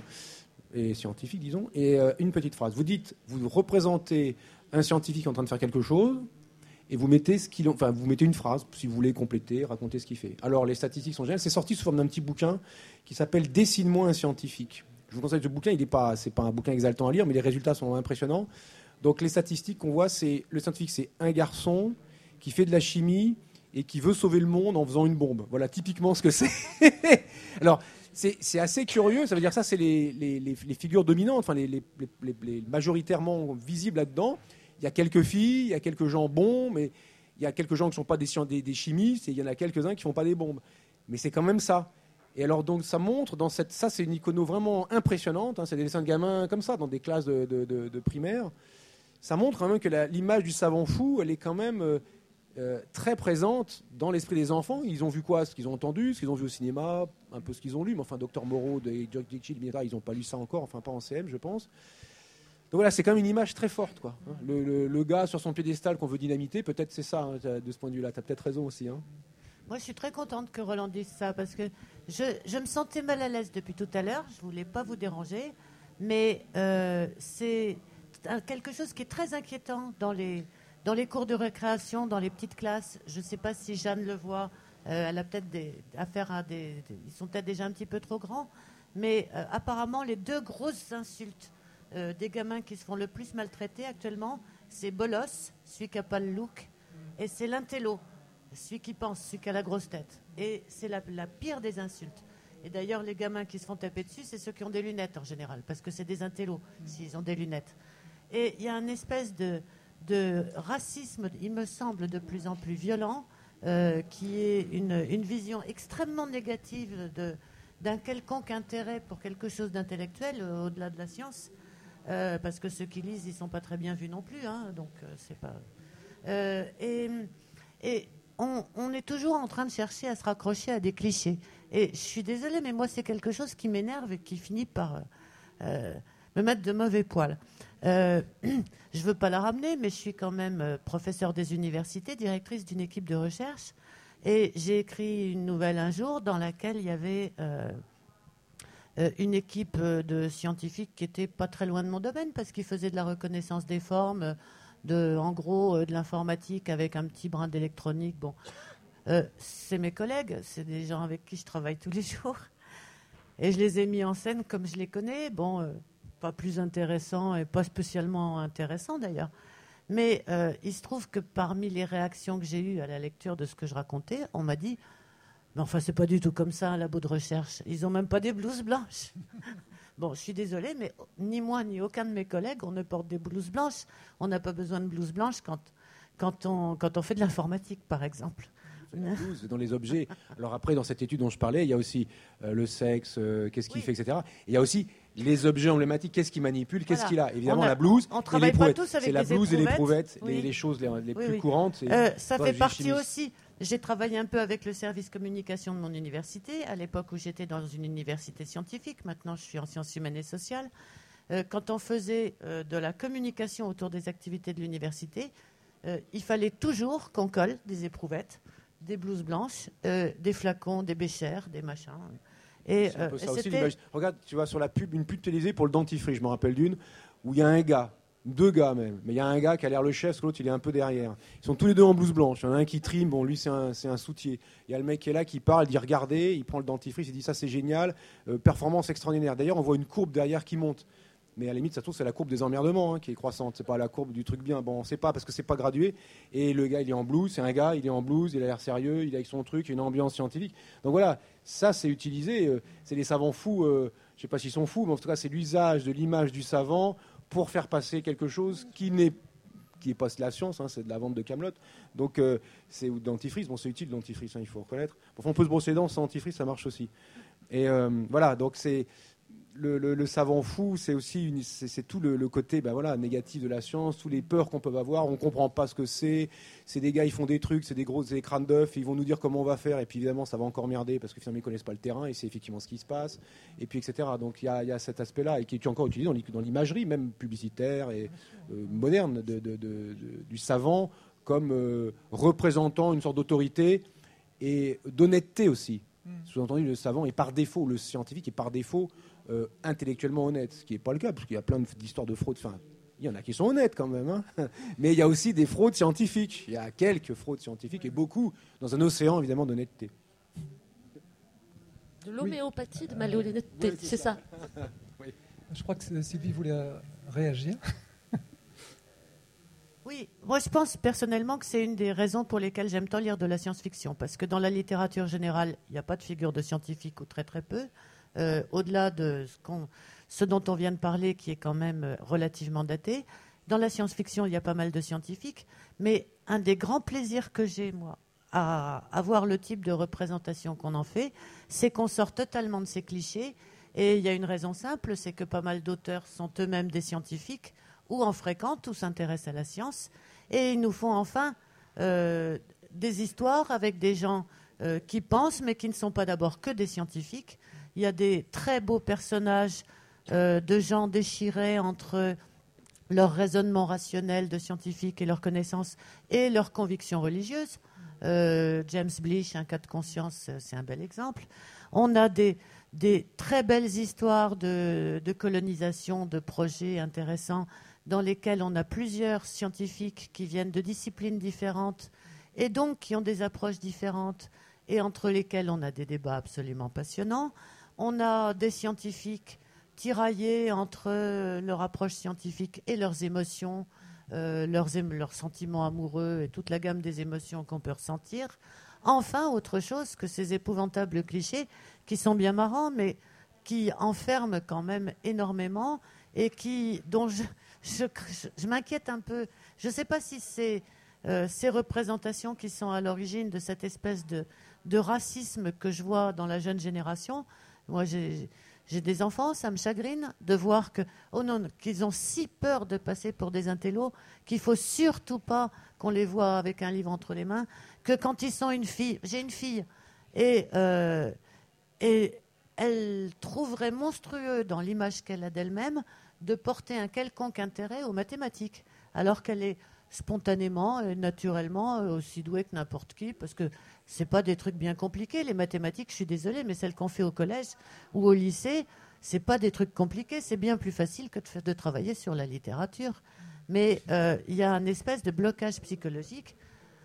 et scientifique, disons, et euh, une petite phrase. Vous dites, vous représentez un scientifique en train de faire quelque chose, et vous mettez ce qu'il, enfin, vous mettez une phrase si vous voulez compléter, raconter ce qu'il fait. Alors les statistiques sont géniales. C'est sorti sous forme d'un petit bouquin qui s'appelle Dessine-moi un scientifique. Je vous conseille ce bouquin. Il n'est pas, c'est pas un bouquin exaltant à lire, mais les résultats sont impressionnants. Donc les statistiques qu'on voit, c'est le scientifique, c'est un garçon qui fait de la chimie et qui veut sauver le monde en faisant une bombe. Voilà typiquement ce que c'est. Alors c'est, c'est assez curieux. Ça veut dire ça, c'est les, les, les, les figures dominantes, enfin les, les, les, les majoritairement visibles là-dedans. Il y a quelques filles, il y a quelques gens bons, mais il y a quelques gens qui ne sont pas des, des, des chimistes, et il y en a quelques-uns qui ne font pas des bombes. Mais c'est quand même ça. Et alors, donc, ça montre, dans cette, ça, c'est une icono vraiment impressionnante, hein, c'est des dessins de gamins comme ça, dans des classes de, de, de, de primaire. Ça montre quand même que la, l'image du savant fou, elle est quand même euh, euh, très présente dans l'esprit des enfants. Ils ont vu quoi ? Ce qu'ils ont entendu, ce qu'ils ont vu au cinéma, un peu ce qu'ils ont lu. Mais enfin, docteur Moreau, George Jekyll, ils n'ont pas lu ça encore, enfin pas en C M, je pense. Donc voilà, c'est quand même une image très forte, quoi. Le, le, le gars sur son piédestal qu'on veut dynamiter, peut-être c'est ça, hein, de ce point de vue-là. Tu as peut-être raison aussi. Hein. Moi, je suis très contente que Roland dise ça, parce que je, je me sentais mal à l'aise depuis tout à l'heure. Je ne voulais pas vous déranger, mais euh, c'est quelque chose qui est très inquiétant dans les, dans les cours de récréation, dans les petites classes. Je ne sais pas si Jeanne le voit. Euh, elle a peut-être des, affaire à des, des... Ils sont peut-être déjà un petit peu trop grands, mais euh, apparemment, les deux grosses insultes Euh, des gamins qui se font le plus maltraiter actuellement, c'est Bolos, celui qui n'a pas le look, et c'est l'intello, celui qui pense, celui qui a la grosse tête. Et c'est la, la pire des insultes. Et d'ailleurs, les gamins qui se font taper dessus, c'est ceux qui ont des lunettes en général, parce que c'est des intellos, s'ils ont des lunettes. Et il y a une espèce de, de racisme, il me semble, de plus en plus violent, euh, qui est une, une vision extrêmement négative de, d'un quelconque intérêt pour quelque chose d'intellectuel, euh, au-delà de la science. Euh, parce que ceux qui lisent, ils ne sont pas très bien vus non plus, hein, donc euh, c'est pas. Euh, et et on, on est toujours en train de chercher à se raccrocher à des clichés. Et je suis désolée, mais moi c'est quelque chose qui m'énerve et qui finit par euh, me mettre de mauvais poil. Euh, je ne veux pas la ramener, mais je suis quand même euh, professeure des universités, directrice d'une équipe de recherche, et j'ai écrit une nouvelle un jour dans laquelle il y avait euh, Euh, une équipe de scientifiques qui n'était pas très loin de mon domaine parce qu'ils faisaient de la reconnaissance des formes, de, en gros euh, de l'informatique avec un petit brin d'électronique. Bon, euh, c'est mes collègues, c'est des gens avec qui je travaille tous les jours. Et je les ai mis en scène comme je les connais. Bon, euh, pas plus intéressant et pas spécialement intéressant d'ailleurs. Mais euh, il se trouve que parmi les réactions que j'ai eues à la lecture de ce que je racontais, on m'a dit... Mais enfin, c'est pas du tout comme ça, un labo de recherche. Ils n'ont même pas des blouses blanches. Bon, je suis désolée, mais ni moi ni aucun de mes collègues, on ne porte des blouses blanches. On n'a pas besoin de blouses blanches quand, quand, on, quand on fait de l'informatique, par exemple. La blouse dans les objets. Alors après, dans cette étude dont je parlais, il y a aussi euh, le sexe, euh, qu'est-ce qu'il oui. fait, et cetera. Et il y a aussi les objets emblématiques, qu'est-ce qu'il manipule, qu'est-ce voilà. qu'il a. Évidemment, a, la blouse on, on et l'éprouvettes. C'est la blouse et l'éprouvettes, oui. les, les choses les, les oui, plus oui. courantes. Et, euh, ça voilà, fait partie chimiste. Aussi. J'ai travaillé un peu avec le service communication de mon université, à l'époque où j'étais dans une université scientifique. Maintenant, je suis en sciences humaines et sociales. euh, quand on faisait euh, de la communication autour des activités de l'université, euh, il fallait toujours qu'on colle des éprouvettes, des blouses blanches, euh, des flacons, des béchères, des machins. Et, C'est un peu euh, ça et aussi, c'était- l'image. Regarde, tu vois sur la pub, une pub télévisée pour le dentifrice, je me rappelle d'une, où il y a un gars, deux gars même, mais il y a un gars qui a l'air le chef, l'autre il est un peu derrière. Ils sont tous les deux en blouse blanche. Il y en a un qui trime, bon lui c'est un, c'est un soutier. Il y a le mec qui est là qui parle, il dit regardez, il prend le dentifrice, il dit ça c'est génial, euh, performance extraordinaire. D'ailleurs on voit une courbe derrière qui monte. Mais à la limite, ça se trouve, c'est la courbe des emmerdements hein, qui est croissante. C'est pas la courbe du truc bien. Bon, on sait pas parce que c'est pas gradué. Et le gars, il est en blouse. C'est un gars, il est en blouse. Il a l'air sérieux. Il a avec son truc, une ambiance scientifique. Donc voilà, ça, c'est utilisé. euh, c'est les savants fous. Euh, je sais pas s'ils sont fous, mais en tout cas, c'est l'usage de l'image du savant pour faire passer quelque chose qui n'est qui est pas de la science. Hein, c'est de la vente de Camelot. Donc euh, c'est ou de dentifrice. Bon, c'est utile le dentifrice. Hein, il faut reconnaître. Enfin, on peut se brosser les dents sans dentifrice, ça marche aussi. Et euh, voilà, donc c'est Le, le, le savant fou, c'est aussi une, c'est, c'est tout le, le côté ben voilà, négatif de la science, tous les peurs qu'on peut avoir, on ne comprend pas ce que c'est. C'est des gars, ils font des trucs, c'est des gros des crânes d'œufs, ils vont nous dire comment on va faire, et puis évidemment, ça va encore merder parce que finalement, ils ne connaissent pas le terrain, et c'est effectivement ce qui se passe, et puis et cetera. Donc il y a, y a cet aspect-là, et qui est encore utilisé dans, dans l'imagerie, même publicitaire et euh, moderne, de, de, de, de, du savant comme euh, représentant une sorte d'autorité et d'honnêteté aussi. Sous-entendu, le savant est par défaut, le scientifique est par défaut euh, intellectuellement honnête, ce qui n'est pas le cas, parce qu'il y a plein d'histoires de fraude. Enfin, il y en a qui sont honnêtes quand même, hein. Mais il y a aussi des fraudes scientifiques. Il y a quelques fraudes scientifiques et beaucoup dans un océan évidemment d'honnêteté. De l'homéopathie de malhonnêteté, Oui, c'est, c'est ça. Oui. Je crois que Sylvie voulait euh, réagir. Oui, moi je pense personnellement que c'est une des raisons pour lesquelles j'aime tant lire de la science-fiction, parce que dans la littérature générale, il n'y a pas de figure de scientifique ou très très peu, euh, au-delà de ce, qu'on, ce dont on vient de parler, qui est quand même relativement daté. Dans la science-fiction, il y a pas mal de scientifiques, mais un des grands plaisirs que j'ai, moi, à avoir le type de représentation qu'on en fait, c'est qu'on sort totalement de ces clichés, et il y a une raison simple, c'est que pas mal d'auteurs sont eux-mêmes des scientifiques, ou en fréquentent, ou s'intéressent à la science, et ils nous font enfin euh, des histoires avec des gens euh, qui pensent, mais qui ne sont pas d'abord que des scientifiques. Il y a des très beaux personnages euh, de gens déchirés entre leur raisonnement rationnel de scientifiques et leurs connaissances et leurs convictions religieuses. Euh, James Blish, un cas de conscience, c'est un bel exemple. On a des, des très belles histoires de, de colonisation, de projets intéressants dans lesquels on a plusieurs scientifiques qui viennent de disciplines différentes et donc qui ont des approches différentes et entre lesquels on a des débats absolument passionnants. On a des scientifiques tiraillés entre leur approche scientifique et leurs émotions, euh, leurs, émo- leurs sentiments amoureux et toute la gamme des émotions qu'on peut ressentir. Enfin, autre chose que ces épouvantables clichés qui sont bien marrants, mais qui enferment quand même énormément et qui, dont je, je, je, je m'inquiète un peu. Je ne sais pas si c'est euh, ces représentations qui sont à l'origine de cette espèce de, de racisme que je vois dans la jeune génération. Moi, j'ai, j'ai des enfants, ça me chagrine de voir que, oh non, qu'ils ont si peur de passer pour des intellos qu'il ne faut surtout pas qu'on les voit avec un livre entre les mains, que quand ils sont une fille, j'ai une fille, et, euh, et elle trouverait monstrueux dans l'image qu'elle a d'elle-même de porter un quelconque intérêt aux mathématiques, alors qu'elle est spontanément et naturellement aussi douée que n'importe qui, parce que c'est pas des trucs bien compliqués, les mathématiques, je suis désolée, mais celles qu'on fait au collège ou au lycée, c'est pas des trucs compliqués, c'est bien plus facile que de, faire, de travailler sur la littérature. Mais il euh, y a un espèce de blocage psychologique.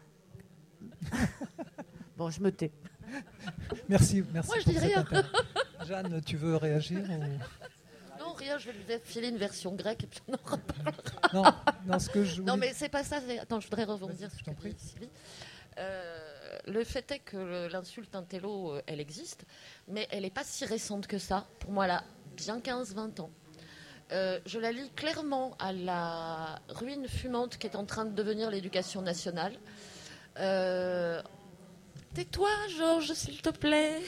Bon, je me tais. Merci, merci. Moi, je pour dis cet rien. appel. Jeanne, tu veux réagir ou... Non, rien, je vais lui filer une version grecque et puis on en reparlera. Non, non, ce que je Non, voulais- mais c'est pas ça. c'est- Attends, je voudrais rebondir sur je t'en ce que prie. dit Sylvie. Euh, le fait est que le- l'insulte intello, euh, elle existe, mais elle n'est pas si récente que ça. Pour moi, elle a bien quinze vingt ans. Euh, je la lis clairement à la ruine fumante qui est en train de devenir l'éducation nationale. Euh, Tais-toi, Georges, s'il te plaît.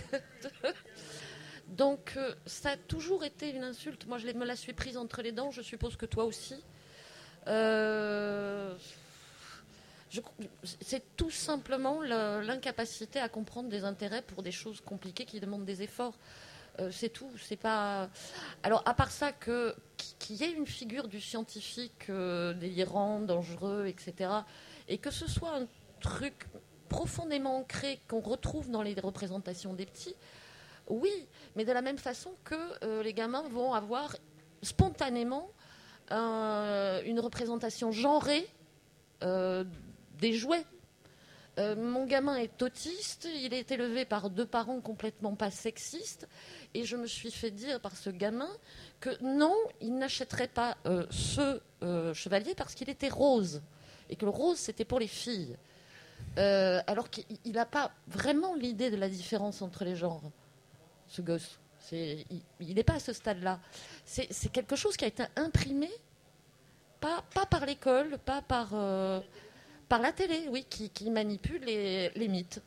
Donc, euh, ça a toujours été une insulte. Moi, je me la suis prise entre les dents. Je suppose que toi aussi. Euh, je- c'est tout simplement le- l'incapacité à comprendre des intérêts pour des choses compliquées qui demandent des efforts. Euh, c'est tout. C'est pas. Alors, à part ça, que qu'il y ait une figure du scientifique euh, délirant, dangereux, et cetera, et que ce soit un truc profondément ancré qu'on retrouve dans les représentations des petits, oui, mais de la même façon que euh, les gamins vont avoir spontanément euh, une représentation genrée euh, des jouets. Euh, mon gamin est autiste, il est élevé par deux parents complètement pas sexistes, et je me suis fait dire par ce gamin que non, il n'achèterait pas euh, ce euh, chevalier parce qu'il était rose, et que le rose c'était pour les filles. Euh, alors qu'il n'a pas vraiment l'idée de la différence entre les genres, ce gosse. C'est, il n'est pas à ce stade-là. C'est, c'est quelque chose qui a été imprimé, pas, pas par l'école, pas par... Euh, Par la télé, oui, qui, qui manipule les, les mythes.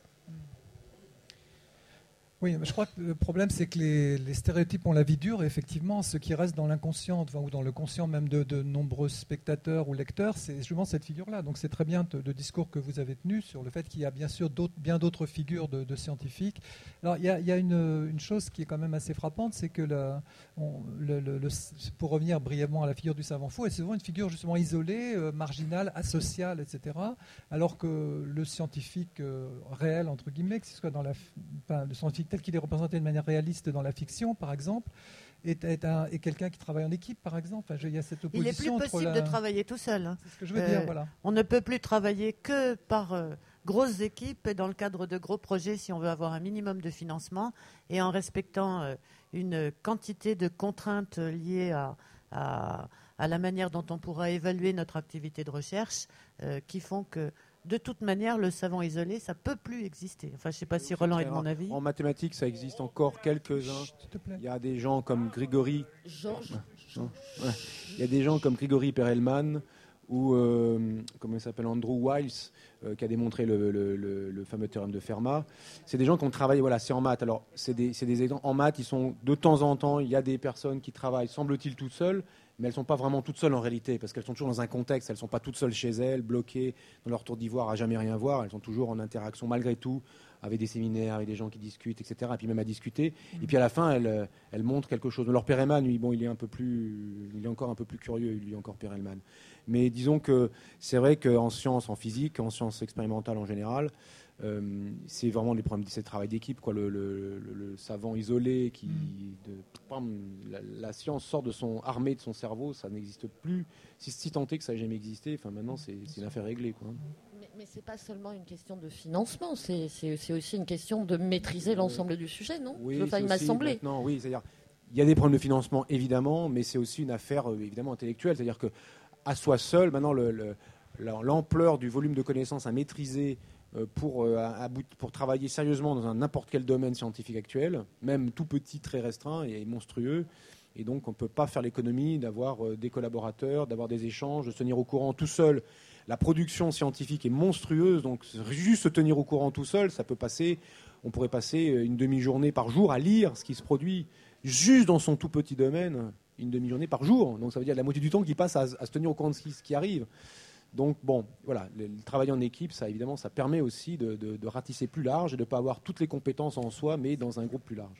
Oui, mais je crois que le problème, c'est que les, les stéréotypes ont la vie dure, et effectivement, ce qui reste dans l'inconscient, enfin, ou dans le conscient même de, de nombreux spectateurs ou lecteurs, c'est justement cette figure-là. Donc c'est très bien le discours que vous avez tenu sur le fait qu'il y a bien sûr d'autres, bien d'autres figures de, de scientifiques. Alors il y a, il y a une, une chose qui est quand même assez frappante, c'est que la, on, le, le, le, pour revenir brièvement à la figure du savant fou, c'est souvent une figure justement isolée, euh, marginale, asociale, et cetera. Alors que le scientifique euh, réel, entre guillemets, que ce soit dans la, enfin, le scientifique tel qu'il est représenté de manière réaliste dans la fiction, par exemple, est, est, un, est quelqu'un qui travaille en équipe, par exemple. Enfin, il y a cette opposition. Il n'est plus possible la... de travailler tout seul. Hein. C'est ce que je veux euh, dire, voilà. On ne peut plus travailler que par euh, grosses équipes et dans le cadre de gros projets si on veut avoir un minimum de financement et en respectant euh, une quantité de contraintes liées à, à, à la manière dont on pourra évaluer notre activité de recherche euh, qui font que de toute manière, le savant isolé, ça ne peut plus exister. Enfin, je ne sais pas si Roland est de mon avis. En mathématiques, ça existe encore quelques-uns. Il y a des gens comme Grigory. Georges. Ouais. Il y a des gens comme Grigory Perelman ou euh, comment il s'appelle, Andrew Wiles, euh, qui a démontré le, le, le, le fameux théorème de Fermat. C'est des gens qui ont travaillé. Voilà, c'est en maths. Alors, c'est des, c'est des exemples en maths. Ils sont de temps en temps. Il y a des personnes qui travaillent, semble-t-il, toutes seules. Mais elles ne sont pas vraiment toutes seules en réalité, parce qu'elles sont toujours dans un contexte, elles ne sont pas toutes seules chez elles, bloquées dans leur tour d'ivoire à jamais rien voir, elles sont toujours en interaction malgré tout, avec des séminaires, avec des gens qui discutent, et cetera. Et puis même à discuter. Et puis à la fin, elles, elles montrent quelque chose. Leur Perelman, lui, bon, il est un peu plus, il est encore un peu plus curieux, lui encore Perelman. Mais disons que c'est vrai qu'en sciences, en physique, en sciences expérimentales en général, Euh, c'est vraiment les problèmes, c'est le travail d'équipe, quoi. Le, le, le, le savant isolé qui, de, pam, la, la science sort de son armée de son cerveau, ça n'existe plus. Si, si tant est que ça n'a jamais existé, enfin maintenant c'est, c'est une affaire réglée, quoi. Mais, mais c'est pas seulement une question de financement, c'est, c'est, c'est aussi une question de maîtriser l'ensemble du sujet, non? Oui, enfin, il m'a semblé. Non, oui, c'est-à-dire il y a des problèmes de financement évidemment, mais c'est aussi une affaire euh, évidemment intellectuelle, c'est-à-dire que à soi seul, maintenant le, le, l'ampleur du volume de connaissances à maîtriser Pour, euh, à, pour travailler sérieusement dans un, n'importe quel domaine scientifique actuel, même tout petit, très restreint et monstrueux. Et donc, on ne peut pas faire l'économie d'avoir euh, des collaborateurs, d'avoir des échanges, de se tenir au courant tout seul. La production scientifique est monstrueuse, donc juste se tenir au courant tout seul, ça peut passer, on pourrait passer une demi-journée par jour à lire ce qui se produit, juste dans son tout petit domaine, une demi-journée par jour. Donc, ça veut dire la moitié du temps qui passe à, à se tenir au courant de ce qui, ce qui arrive. Donc, bon, voilà, le, le travail en équipe, ça, évidemment, ça permet aussi de, de, de ratisser plus large et de ne pas avoir toutes les compétences en soi, mais dans un groupe plus large.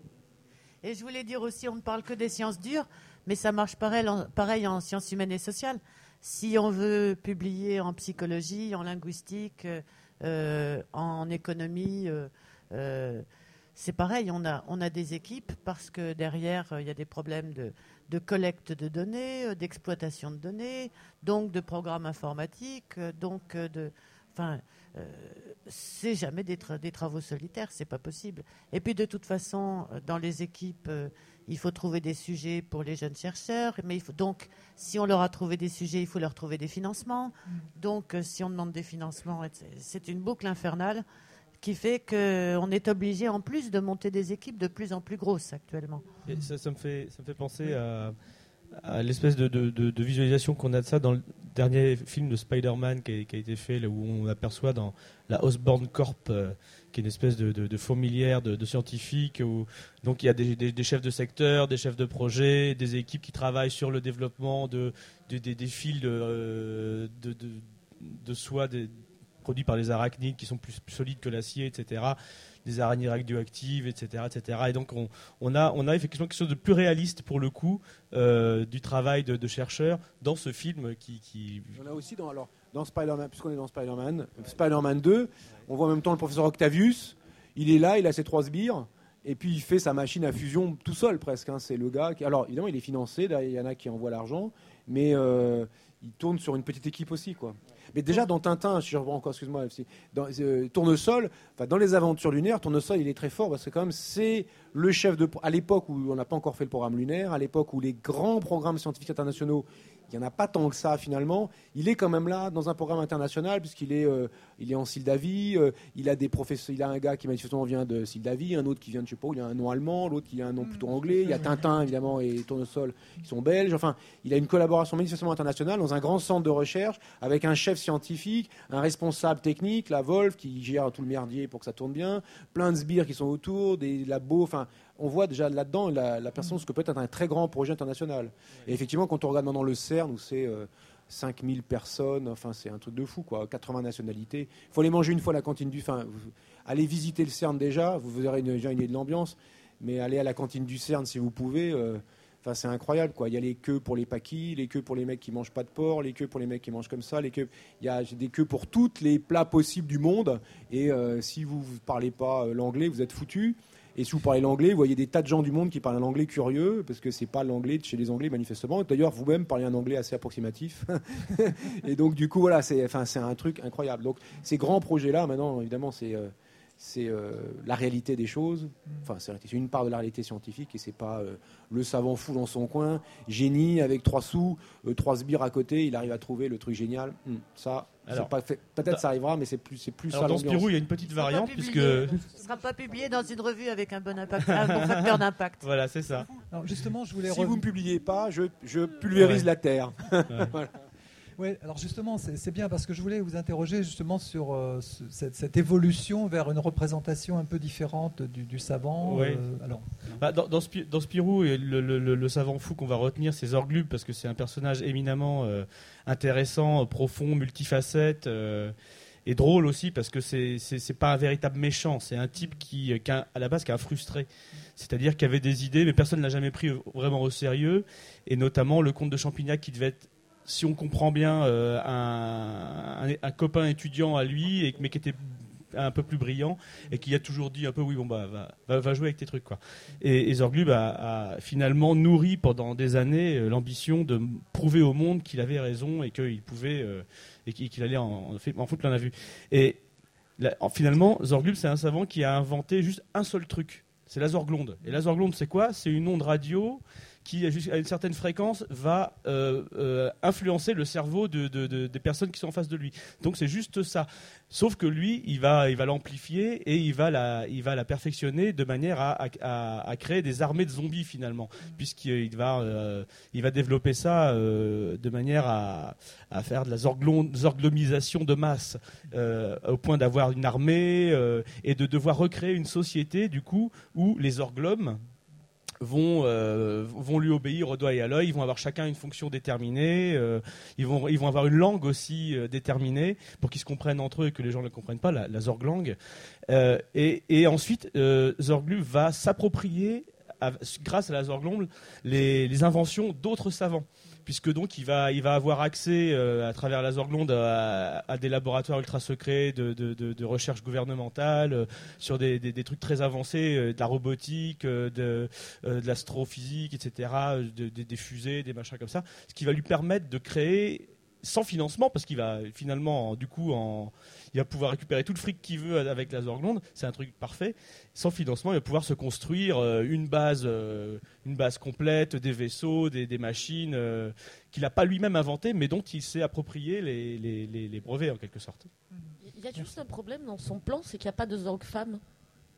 Et je voulais dire aussi, on ne parle que des sciences dures, mais ça marche pareil en, pareil en sciences humaines et sociales. Si on veut publier en psychologie, en linguistique, euh, en économie, euh, euh, c'est pareil, on a, on a des équipes parce que derrière, il euh, y a des problèmes de... de collecte de données, d'exploitation de données, donc de programmes informatiques, donc de... Enfin, euh, c'est jamais des, tra- des travaux solitaires, c'est pas possible. Et puis de toute façon, dans les équipes, euh, il faut trouver des sujets pour les jeunes chercheurs, mais il faut, donc si on leur a trouvé des sujets, il faut leur trouver des financements. Donc euh, si on demande des financements, c'est une boucle infernale qui fait qu'on est obligé en plus de monter des équipes de plus en plus grosses actuellement. Et ça, ça, me fait, ça me fait penser à, à l'espèce de, de, de, de visualisation qu'on a de ça dans le dernier film de Spider-Man qui a, qui a été fait, là où on aperçoit dans la Osborn Corp, euh, qui est une espèce de, de, de fourmilière de, de scientifiques, où donc il y a des, des, des chefs de secteur, des chefs de projet, des équipes qui travaillent sur le développement de, de, de, des fils de, de, de, de soi, des produits par les arachnides qui sont plus, plus solides que l'acier, et cetera. Des araignées radioactives, et cetera, et cetera. Et donc on, on a, on a effectivement quelque chose de plus réaliste pour le coup euh, du travail de, de chercheurs dans ce film qui. qui... On a aussi dans alors dans Spider-Man, puisqu'on est dans Spider-Man, Spider-Man deux, on voit en même temps le professeur Octavius. Il est là, il a ses trois sbires. Et puis il fait sa machine à fusion tout seul presque. Hein. C'est le gars qui... Alors évidemment il est financé, il y en a qui envoient l'argent, mais euh, il tourne sur une petite équipe aussi, quoi. Mais déjà dans Tintin, si je reprends encore, excuse-moi, dans euh, Tournesol, enfin dans les aventures lunaires, Tournesol il est très fort parce que quand même c'est le chef de... À l'époque où on n'a pas encore fait le programme lunaire, à l'époque où les grands programmes scientifiques internationaux, il n'y en a pas tant que ça finalement, il est quand même là dans un programme international puisqu'il est, euh, il est en Sildavie, euh, il a des professeurs, il a un gars qui manifestement vient de Sildavie, un autre qui vient de je sais pas où, il a un nom allemand, l'autre qui a un nom plutôt anglais, il y a Tintin évidemment et Tournesol qui sont belges, enfin il a une collaboration manifestement internationale dans un grand centre de recherche avec un chef scientifique, un responsable technique, la Wolf qui gère tout le merdier pour que ça tourne bien, plein de sbires qui sont autour, des labos, enfin on voit déjà là-dedans la, la personne ce que peut être un très grand projet international. Et effectivement, quand on regarde maintenant le CERN, où c'est euh, cinq mille personnes, enfin c'est un truc de fou, quoi, quatre-vingts nationalités. Il faut aller manger une fois à la cantine du... Enfin, vous, allez visiter le CERN déjà, vous verrez une, déjà une idée de l'ambiance, mais allez à la cantine du CERN si vous pouvez... Euh, Enfin, c'est incroyable, quoi. Il y a les queues pour les paquis, les queues pour les mecs qui mangent pas de porc, les queues pour les mecs qui mangent comme ça, les queues... Il y a des queues pour tous les plats possibles du monde. Et euh, si vous ne parlez pas l'anglais, vous êtes foutus. Et si vous parlez l'anglais, vous voyez des tas de gens du monde qui parlent un anglais curieux, parce que c'est pas l'anglais de chez les Anglais, manifestement. D'ailleurs, vous-même parlez un anglais assez approximatif. Et donc, du coup, voilà, c'est, enfin, c'est un truc incroyable. Donc, ces grands projets-là, maintenant, évidemment, c'est... Euh, c'est euh, la réalité des choses. Enfin, c'est, c'est une part de la réalité scientifique et c'est pas euh, le savant fou dans son coin, génie avec trois sous, euh, trois sbires à côté, il arrive à trouver le truc génial. Hum, ça, alors, c'est pas fait. Peut-être bah, ça arrivera, mais c'est plus, c'est plus alors ça. Dans Spirou, il y a une petite variante puisque ce ne sera pas publié dans une revue avec un bon impact, un bon facteur d'impact. Voilà, c'est ça. Alors justement, je voulais. Si rev... vous ne publiez pas, je, je pulvérise ouais. la terre. Ouais. Voilà. Oui, alors justement, c'est, c'est bien parce que je voulais vous interroger justement sur euh, ce, cette, cette évolution vers une représentation un peu différente du, du savant. Oui. Euh, alors, bah, dans, dans, Spi- dans Spirou, le, le, le, le savant fou qu'on va retenir, c'est Zorglub parce que c'est un personnage éminemment euh, intéressant, profond, multifacette. Euh, Et drôle aussi parce que c'est, c'est, c'est pas un véritable méchant, c'est un type qui, qui a, à la base, qui a un frustré. C'est-à-dire qu'il avait des idées, mais personne ne l'a jamais pris vraiment au sérieux. Et notamment le comte de Champignac qui devait être, si on comprend bien, euh, un, un, un copain étudiant à lui, et, mais qui était un peu plus brillant et qui a toujours dit un peu oui bon bah va, va, va jouer avec tes trucs quoi. Et, et Zorglub a, a finalement nourri pendant des années euh, l'ambition de prouver au monde qu'il avait raison et qu'il pouvait euh, et qu'il allait en, en, en foutre plein la vue. Et là, en, finalement Zorglub c'est un savant qui a inventé juste un seul truc, c'est la Zorglonde. Et la Zorglonde c'est quoi ? C'est une onde radio qui, à une certaine fréquence, va euh, euh, influencer le cerveau de, de, de, des personnes qui sont en face de lui. Donc c'est juste ça. Sauf que lui, il va, il va l'amplifier et il va la, il va la perfectionner de manière à, à, à créer des armées de zombies finalement, puisqu'il va, euh, il va développer ça euh, de manière à, à faire de la zorglon, zorglomisation de masse, euh, au point d'avoir une armée euh, et de devoir recréer une société du coup où les zorglomes vont euh, vont lui obéir au doigt et à l'œil, ils vont avoir chacun une fonction déterminée, euh, ils vont ils vont avoir une langue aussi euh, déterminée pour qu'ils se comprennent entre eux et que les gens ne le comprennent pas, la, la Zorglangue. Euh, et, et ensuite, euh, Zorglub va s'approprier, à, grâce à la Zorglangue, les, les inventions d'autres savants. Puisque donc il va, il va avoir accès euh, à travers la Zorglonde à, à des laboratoires ultra secrets de, de, de, de recherche gouvernementale euh, sur des, des, des trucs très avancés, euh, de la robotique, euh, de, euh, de l'astrophysique, et cetera, de, de, des fusées, des machins comme ça, ce qui va lui permettre de créer sans financement, parce qu'il va finalement, du coup, en, il va pouvoir récupérer tout le fric qu'il veut avec la Zorglonde, c'est un truc parfait. Sans financement, il va pouvoir se construire euh, une base, euh, une base complète, des vaisseaux, des, des machines euh, qu'il n'a pas lui-même inventées, mais dont il s'est approprié les, les, les, les brevets en quelque sorte. Il y a juste un problème dans son plan, c'est qu'il n'y a pas de Zorg femme.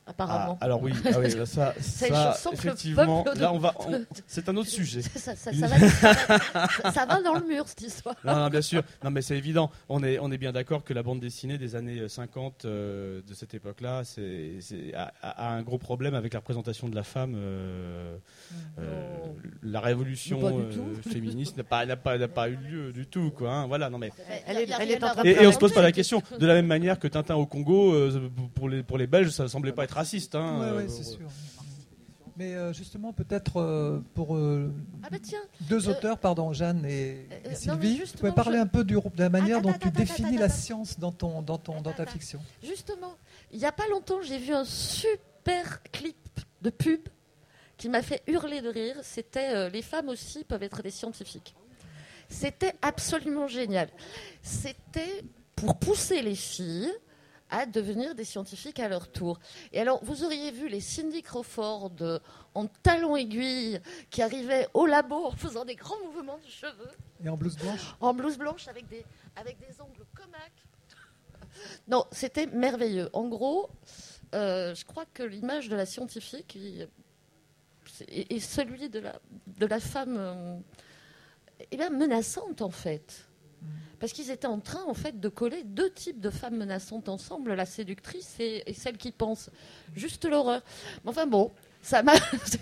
apparemment. Ah, alors oui, ah oui ça, C'est ça je sens que le effectivement, peuple de- là on va, on- c'est un autre sujet. ça, ça, ça, va, ça, ça va dans le mur, cette histoire. Non, non, bien sûr. Non, mais c'est évident. On est, on est bien d'accord que la bande dessinée des années cinquante euh, de cette époque-là, c'est, c'est, a, a un gros problème avec la représentation de la femme. Euh, euh, la révolution Pas du euh, tout. féministe n'a pas, n'a pas, n'a pas eu lieu du tout, quoi. Hein. Voilà. Non, mais Elle est- elle est en train et, de et on se pose pas la question. De la même manière que Tintin au Congo, euh, pour les, pour les Belges, ça semblait pas être raciste. Hein, Ouais, ouais, euh, c'est sûr. Mais euh, justement, peut-être euh, pour euh, Ah bah tiens, deux euh, auteurs, pardon, Jeanne et, euh, et non, Sylvie, mais vous justement, pouvez parler je- un peu du, de la manière Attends, dont tu attends, définis attends, la attends. science dans, ton, dans, ton, dans ta Attends, fiction. justement, il n'y a pas longtemps, j'ai vu un super clip de pub qui m'a fait hurler de rire. C'était euh, les femmes aussi peuvent être des scientifiques. C'était absolument génial. C'était pour pousser les filles à devenir des scientifiques à leur tour. Et alors, vous auriez vu les Cindy Crawford euh, en talons aiguilles qui arrivaient au labo en faisant des grands mouvements de cheveux, Et en blouse blanche en blouse blanche avec des, avec des ongles comaques. Non, c'était merveilleux. En gros, euh, je crois que l'image de la scientifique il- c'est- est, est celui de la, de la femme euh, eh bien, menaçante, en fait. Parce qu'ils étaient en train, en fait, de coller deux types de femmes menaçantes ensemble, la séductrice et, et celle qui pense. Juste l'horreur. Mais enfin bon, ça m'a...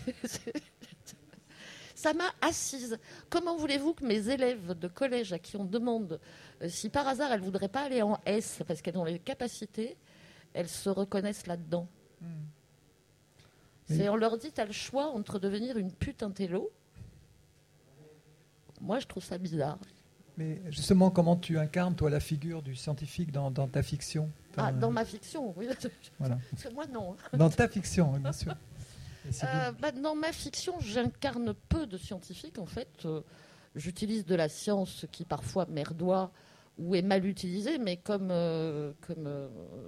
ça m'a assise. Comment voulez-vous que mes élèves de collège à qui on demande euh, si par hasard elles ne voudraient pas aller en S parce qu'elles ont les capacités, elles se reconnaissent là-dedans. Hmm. C'est, on leur dit, t'as le choix entre devenir une pute intello. Moi, je trouve ça bizarre. Mais justement, comment tu incarnes, toi, la figure du scientifique dans, dans ta fiction Ah, Dans- dans ma fiction, oui. Voilà. Parce que moi, non. Dans ta fiction, oui, bien sûr. Et Sylvie Euh, bah, dans ma fiction, j'incarne peu de scientifiques. En fait, Euh, j'utilise de la science qui parfois merdoit ou est mal utilisée, mais comme, euh, comme euh,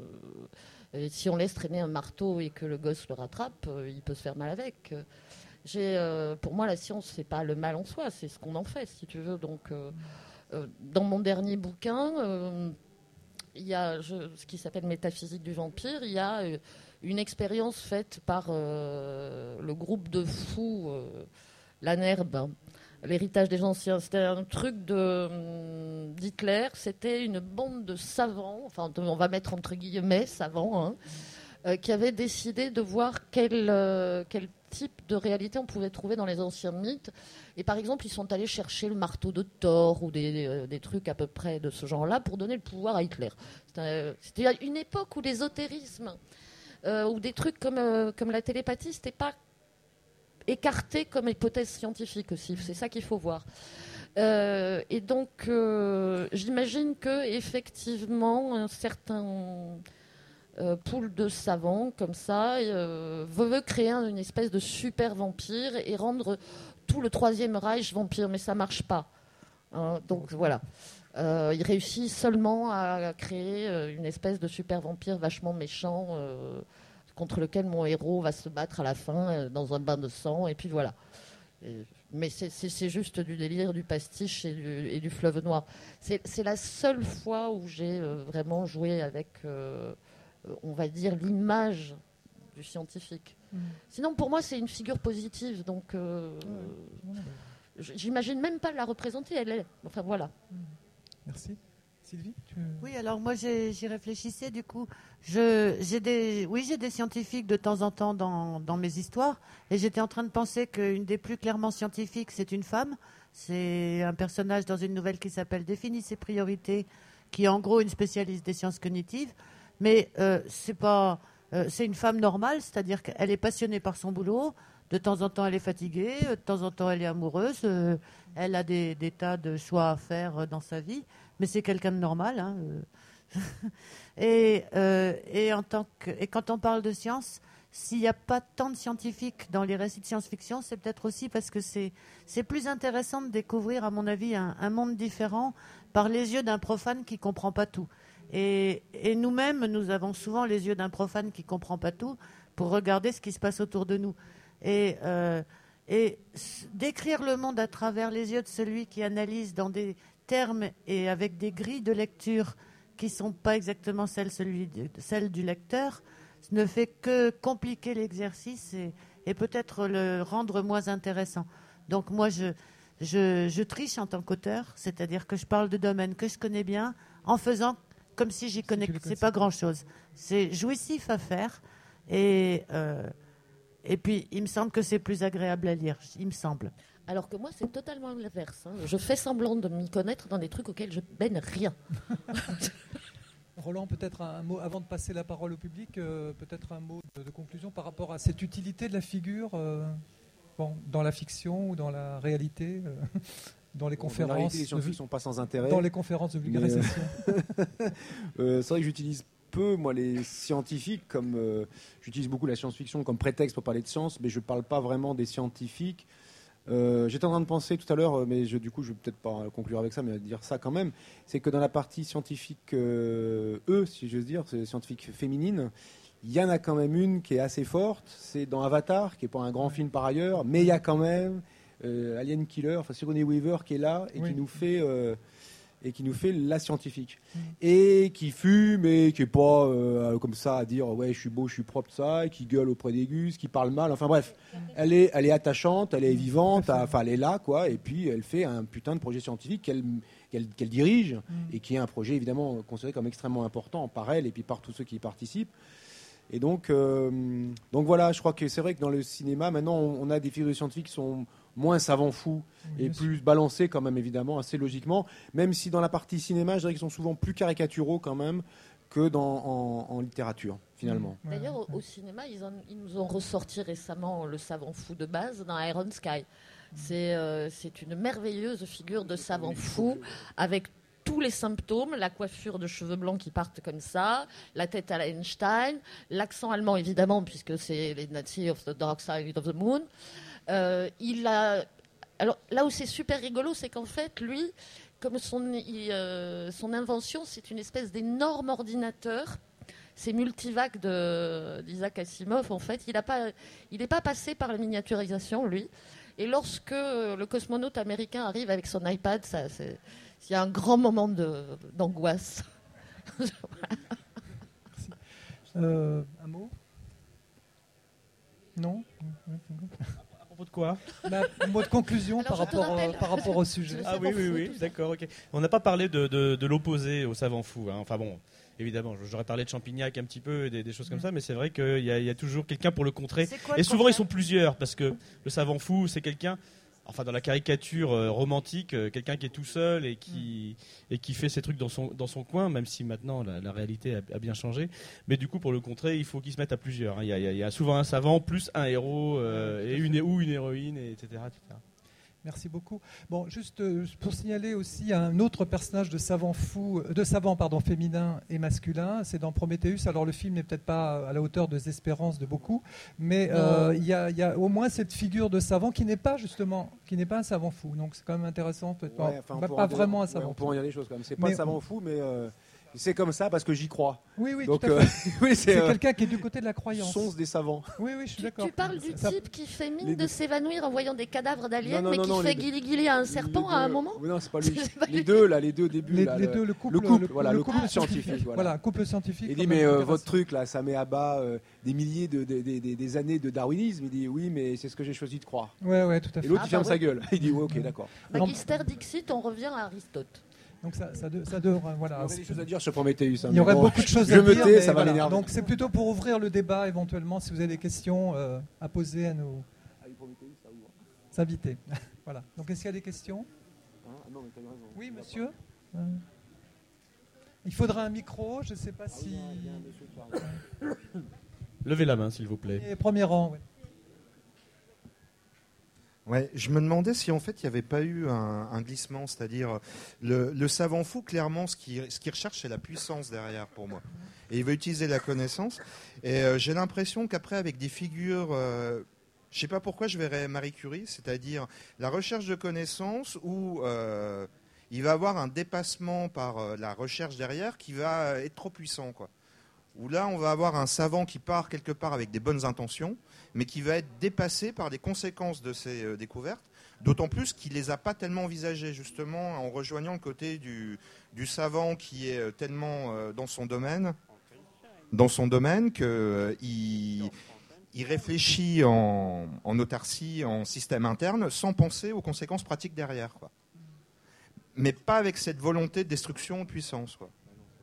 euh, si on laisse traîner un marteau et que le gosse le rattrape, euh, il peut se faire mal avec. J'ai, euh, pour moi, la science, c'est pas le mal en soi, c'est ce qu'on en fait, si tu veux. Donc, euh, euh, dans mon dernier bouquin, euh, il y a je, ce qui s'appelle Métaphysique du vampire. Il y a euh, une expérience faite par euh, le groupe de fous, euh, l'Anerbe, l'héritage des anciens. C'était un truc de, hum, d'Hitler. C'était une bande de savants, enfin, de- on va mettre entre guillemets savants, hein, euh, qui avaient décidé de voir quel, euh, quel type de réalité on pouvait trouver dans les anciens mythes. Et par exemple, ils sont allés chercher le marteau de Thor ou des, euh, des trucs à peu près de ce genre-là pour donner le pouvoir à Hitler. C'était, c'était une époque où l'ésotérisme euh, ou des trucs comme, euh, comme la télépathie, c'était pas écarté comme hypothèse scientifique aussi. C'est ça qu'il faut voir. Euh, et donc, euh, j'imagine que effectivement, un certain euh, pool de savants comme ça euh, veut créer un- une espèce de super vampire et rendre tout le Troisième Reich vampire, mais ça marche pas. Hein, donc voilà. Euh, il réussit seulement à créer euh, une espèce de super vampire vachement méchant euh, contre lequel mon héros va se battre à la fin euh, dans un bain de sang, et puis voilà. Et- mais c'est, c'est- c'est juste du délire, du pastiche et du, et du fleuve noir. C'est, c'est la seule fois où j'ai euh, vraiment joué avec, euh, on va dire, l'image du scientifique. Mm. Sinon, pour moi, c'est une figure positive, donc euh, Ouais. j- j'imagine même pas la représenter, elle est. Enfin voilà. Merci. Sylvie tu... Oui, alors moi j'ai- j'y réfléchissais du coup. Je, j'ai des, oui, j'ai des scientifiques de temps en temps dans, dans mes histoires, et j'étais en train de penser qu'une des plus clairement scientifiques, c'est une femme. C'est un personnage dans une nouvelle qui s'appelle Définis ses priorités, qui est en gros une spécialiste des sciences cognitives, mais euh, c'est pas, euh, c'est une femme normale, c'est-à-dire qu'elle est passionnée par son boulot. De temps en temps, elle est fatiguée, de temps en temps, elle est amoureuse, euh, elle a des, des tas de choix à faire euh, dans sa vie, mais c'est quelqu'un de normal. Hein, euh. et, euh, et, en tant que, et quand on parle de science, s'il n'y a pas tant de scientifiques dans les récits de science-fiction, c'est peut-être aussi parce que c'est, c'est plus intéressant de découvrir, à mon avis, un, un monde différent par les yeux d'un profane qui ne comprend pas tout. Et, et nous-mêmes, nous avons souvent les yeux d'un profane qui ne comprend pas tout pour regarder ce qui se passe autour de nous. Et, euh, et s- décrire le monde à travers les yeux de celui qui analyse dans des termes et avec des grilles de lecture qui ne sont pas exactement celles, celui de- celles du lecteur, ne fait que compliquer l'exercice et, et peut-être le rendre moins intéressant. Donc moi, je, je, je triche en tant qu'auteur, c'est-à-dire que je parle de domaines que je connais bien en faisant comme si j'y connaissais pas grand-chose. C'est jouissif à faire et, euh, et puis il me semble que c'est plus agréable à lire, il me semble. Alors que moi, c'est totalement l'inverse. Hein. Je fais semblant de m'y connaître dans des trucs auxquels je baigne rien. Roland, peut-être un mot, avant de passer la parole au public, euh, peut-être un mot de, de conclusion par rapport à cette utilité de la figure euh, bon, dans la fiction ou dans la réalité, euh, dans les conférences. Dans la réalité, les scientifiques ne sont pas sans intérêt. Dans les conférences de vulgarisation. Mais, euh, euh, c'est vrai que j'utilise peu, moi, les scientifiques, comme euh, j'utilise beaucoup la science-fiction comme prétexte pour parler de science, mais je ne parle pas vraiment des scientifiques. Euh, j'étais en train de penser tout à l'heure, mais je, du coup je vais peut-être pas conclure avec ça, mais dire ça quand même, c'est que dans la partie scientifique euh, eux, si j'ose dire, c'est scientifique féminine, il y en a quand même une qui est assez forte, c'est dans Avatar, qui est pas un grand film par ailleurs, mais il y a quand même euh, Alien Killer, enfin Sigourney Weaver qui est là et oui. qui nous fait euh, et qui nous fait la scientifique mmh. et qui fume et qui est pas euh, comme ça à dire ouais je suis beau, je suis propre ça, et qui gueule auprès des gus, qui parle mal, enfin bref, mmh. elle est elle est attachante, elle est vivante, enfin elle est là quoi, et puis elle fait un putain de projet scientifique qu'elle qu'elle, qu'elle dirige mmh. et qui est un projet évidemment considéré comme extrêmement important par elle et puis par tous ceux qui y participent. Et donc, euh, donc voilà, je crois que c'est vrai que dans le cinéma, maintenant, on, on a des figures scientifiques qui sont moins savants fous oui, et plus sûr. balancés quand même, évidemment, assez logiquement. Même si dans la partie cinéma, je dirais qu'ils sont souvent plus caricaturaux quand même que dans, en, en littérature, finalement. Mmh. D'ailleurs, au, au cinéma, ils, en, ils nous ont ressorti récemment le savant fou de base dans Iron Sky. Mmh. C'est, euh, c'est une merveilleuse figure de savant fou avec tous les symptômes, la coiffure de cheveux blancs qui partent comme ça, la tête à la Einstein, l'accent allemand évidemment puisque c'est les Nazis of the Dark Side of the Moon. Euh, il a, alors là où c'est super rigolo, c'est qu'en fait lui, comme son, il, euh, son invention, c'est une espèce d'énorme ordinateur. C'est Multivac de, d'Isaac Asimov en fait. Il n'a pas, il n'est pas passé par la miniaturisation lui. Et lorsque le cosmonaute américain arrive avec son iPad, ça c'est il y a un grand moment de, d'angoisse. euh, un mot ? Non ? À propos de quoi ? bah, Un mot de conclusion Alors, par, rapport, euh, par rapport au sujet. Ah oui, oui, oui, d'accord, ok. On n'a pas parlé de, de, de l'opposé au savant fou. Hein. Enfin bon, évidemment, j'aurais parlé de Champignac un petit peu, des, des choses comme mmh. ça, mais c'est vrai qu'il y, y a toujours quelqu'un pour le contrer. Et souvent, contraire ? Ils sont plusieurs, parce que le savant fou, c'est quelqu'un... Enfin, dans la caricature euh, romantique, euh, quelqu'un qui est tout seul et qui, mmh. et qui fait ses trucs dans son, dans son coin, même si maintenant la, la réalité a, a bien changé. Mais du coup, pour le contrer, il faut qu'ils se mettent à plusieurs. Il y a, il y a souvent un savant, plus un héros, euh, et une, ou une héroïne, et cetera, et cetera. Merci beaucoup. Bon, juste euh, pour signaler aussi un autre personnage de savant fou, de savant pardon, féminin et masculin, c'est dans Prométhéeus. Alors le film n'est peut-être pas à la hauteur des espérances de beaucoup, mais euh, il y, y a au moins cette figure de savant qui n'est pas justement, qui n'est pas un savant fou. Donc c'est quand même intéressant. Peut-être ouais, pas, pas, pas vraiment un savant. Ouais, on peut en dire des choses quand même. C'est pas mais, un savant fou, mais euh, c'est comme ça parce que j'y crois. Oui, oui. Donc, tout à fait. Euh, oui, c'est, c'est euh, quelqu'un qui est du côté de la croyance. Sonce des savants. Oui, oui, je suis tu, d'accord. Tu parles du ça, type qui fait mine les de deux. s'évanouir en voyant des cadavres d'aliens, non, non, mais non, qui non, fait deux, guili-guili à un serpent à un moment. Oui, non, c'est pas lui. c'est pas les lui. deux là, les deux débuts. Les, là, les le, deux, le couple, le couple, le, voilà, le le couple, couple scientifique. scientifique. Voilà. voilà, couple scientifique. Il dit mais euh, votre truc là, ça met à bas euh, des milliers de, de, de, de des années de darwinisme. Il dit oui, mais c'est ce que j'ai choisi de croire. Ouais, ouais, tout à fait. Et l'autre ah, il ferme bah, sa ouais. gueule. Il dit oui, ok, d'accord. Magister Dixit, on revient à Aristote. Donc ça, ça, de, ça devrait, voilà. Il y aurait des choses à dire sur Prométhéeus. Hein, il y aurait bon, beaucoup de choses je à me dire. tais, ça va voilà. m'énerver. Donc c'est plutôt pour ouvrir le débat éventuellement, si vous avez des questions euh, à poser à nos invités. Voilà. Donc est-ce qu'il y a des questions ? Ah, non, mais t'as eu raison. Oui, monsieur. Euh, il faudra un micro, je ne sais pas ah, si. Oui, levez la main, s'il vous plaît. Et premier rang. Oui. Ouais, je me demandais si en fait il n'y avait pas eu un, un glissement, c'est-à-dire le, le savant fou, clairement, ce qu'il ce qu'il recherche, c'est la puissance derrière pour moi. Et il veut utiliser la connaissance. Et euh, j'ai l'impression qu'après, avec des figures, euh, je ne sais pas pourquoi je verrais Marie Curie, c'est-à-dire la recherche de connaissances où euh, il va avoir un dépassement par euh, la recherche derrière qui va être trop puissant, quoi. Où là, on va avoir un savant qui part quelque part avec des bonnes intentions, mais qui va être dépassé par les conséquences de ces euh, découvertes, d'autant plus qu'il ne les a pas tellement envisagées, justement, en rejoignant le côté du, du savant qui est tellement euh, dans son domaine. dans son domaine, qu'il euh, il réfléchit en, en autarcie, en système interne, sans penser aux conséquences pratiques derrière, quoi. Mais pas avec cette volonté de destruction en puissance, quoi.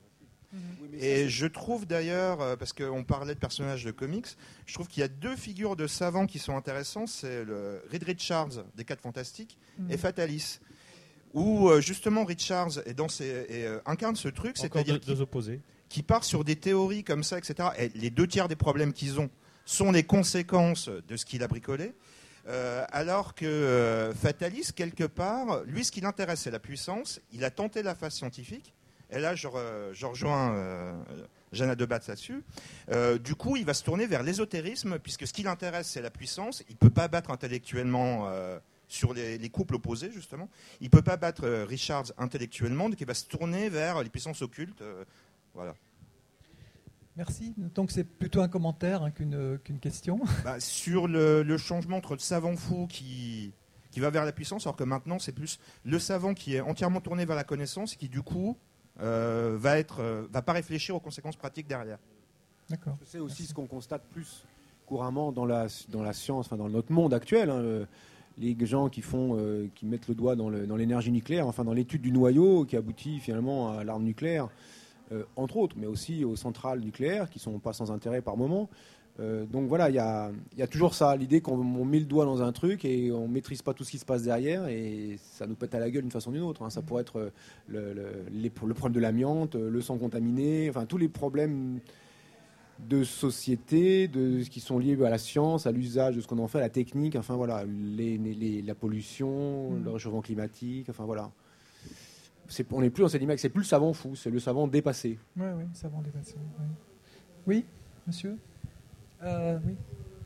Et je trouve d'ailleurs, parce qu'on parlait de personnages de comics, je trouve qu'il y a deux figures de savants qui sont intéressantes, c'est le Reed Richards des Quatre Fantastiques mmh. et Fatalis, où justement Richards est dans ses, et, euh, incarne ce truc, c'est-à-dire deux, deux opposés. qui part sur des théories comme ça, et cetera. Et les deux tiers des problèmes qu'ils ont sont les conséquences de ce qu'il a bricolé. Euh, alors que euh, Fatalis, quelque part, lui, ce qui l'intéresse, c'est la puissance. Il a tenté la phase scientifique. Et là, je, re, je rejoins euh, Jana Debatz là-dessus. Euh, du coup, il va se tourner vers l'ésotérisme, puisque ce qui l'intéresse, c'est la puissance. Il ne peut pas battre intellectuellement euh, sur les, les couples opposés, justement. Il ne peut pas battre euh, Richards intellectuellement, donc il va se tourner vers les puissances occultes. Euh, voilà. Merci. Donc c'est plutôt un commentaire hein, qu'une, qu'une question. Bah, sur le, le changement entre le savant fou qui, qui va vers la puissance, alors que maintenant, c'est plus le savant qui est entièrement tourné vers la connaissance et qui, du coup... Euh, va être, euh, va pas réfléchir aux conséquences pratiques derrière. D'accord. C'est aussi Merci. Ce qu'on constate plus couramment dans la dans la science, enfin dans notre monde actuel. Hein, le, les gens qui font, euh, qui mettent le doigt dans, le, dans l'énergie nucléaire, enfin dans l'étude du noyau qui aboutit finalement à l'arme nucléaire, euh, entre autres, mais aussi aux centrales nucléaires qui sont pas sans intérêt par moment. Euh, donc voilà, il y a, y a toujours ça, l'idée qu'on on met le doigt dans un truc et on maîtrise pas tout ce qui se passe derrière et ça nous pète à la gueule d'une façon ou d'une autre. Hein. Ça pourrait être le, le, les, le problème de l'amiante, le sang contaminé, enfin tous les problèmes de société, de ce qui sont liés à la science, à l'usage de ce qu'on en fait, à la technique, enfin voilà, les, les, la pollution, mmh. le réchauffement climatique, enfin voilà. C'est, on n'est plus dans cette image, c'est plus le savant fou, c'est le savant dépassé. Oui, oui, le savant dépassé. Oui, oui monsieur. Euh, oui.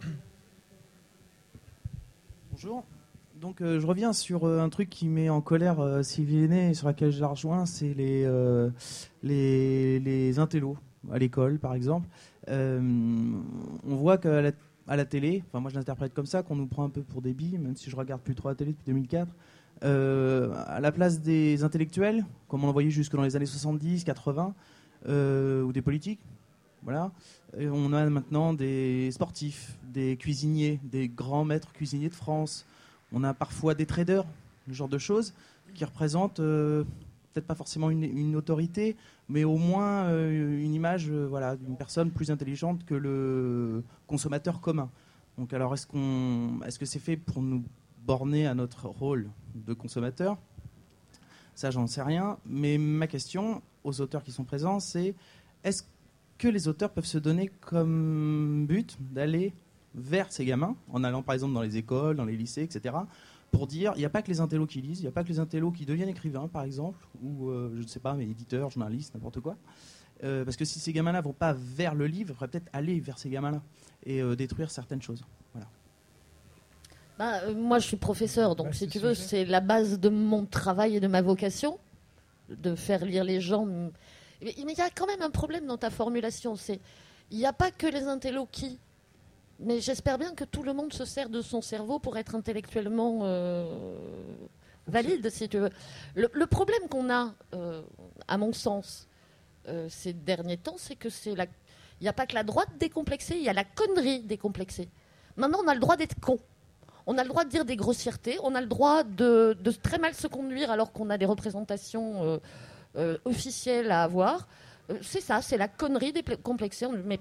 Bonjour. Donc euh, je reviens sur euh, un truc qui met en colère euh, Sylvie Hennet et sur laquelle je la rejoins, c'est les, euh, les, les intellos à l'école par exemple. Euh, on voit qu'à la, à la télé, enfin moi je l'interprète comme ça, qu'on nous prend un peu pour des billes, même si je regarde plus trop la télé depuis deux mille quatre, euh, à la place des intellectuels, comme on en voyait jusque dans les années soixante-dix, quatre-vingts, euh, ou des politiques, voilà. Et on a maintenant des sportifs, des cuisiniers, des grands maîtres cuisiniers de France. On a parfois des traders, ce genre de choses, qui représentent euh, peut-être pas forcément une, une autorité, mais au moins euh, une image euh, voilà, d'une personne plus intelligente que le consommateur commun. Donc alors est-ce, qu'on, est-ce que c'est fait pour nous borner à notre rôle de consommateur ? Ça, j'en sais rien. Mais ma question aux auteurs qui sont présents, c'est est-ce que les auteurs peuvent se donner comme but d'aller vers ces gamins, en allant par exemple dans les écoles, dans les lycées, et cetera, pour dire, il n'y a pas que les intellos qui lisent, il n'y a pas que les intellos qui deviennent écrivains, par exemple, ou euh, je ne sais pas, mais éditeurs, journalistes, n'importe quoi. Euh, parce que si ces gamins-là ne vont pas vers le livre, il faudrait peut-être aller vers ces gamins-là et euh, détruire certaines choses. Voilà. Bah, euh, moi, je suis professeur, donc bah, si tu veux, sujet. C'est la base de mon travail et de ma vocation, de faire lire les gens. Mais il y a quand même un problème dans ta formulation, c'est il n'y a pas que les intellos qui... Mais j'espère bien que tout le monde se sert de son cerveau pour être intellectuellement euh, valide, si tu veux. Le, le problème qu'on a, euh, à mon sens, euh, ces derniers temps, c'est que c'est la... il n'y a pas que la droite décomplexée, il y a la connerie décomplexée. Maintenant, on a le droit d'être con. On a le droit de dire des grossièretés, on a le droit de, de très mal se conduire alors qu'on a des représentations euh, euh, officielles à avoir. Euh, c'est ça, c'est la connerie décomplexée. Mais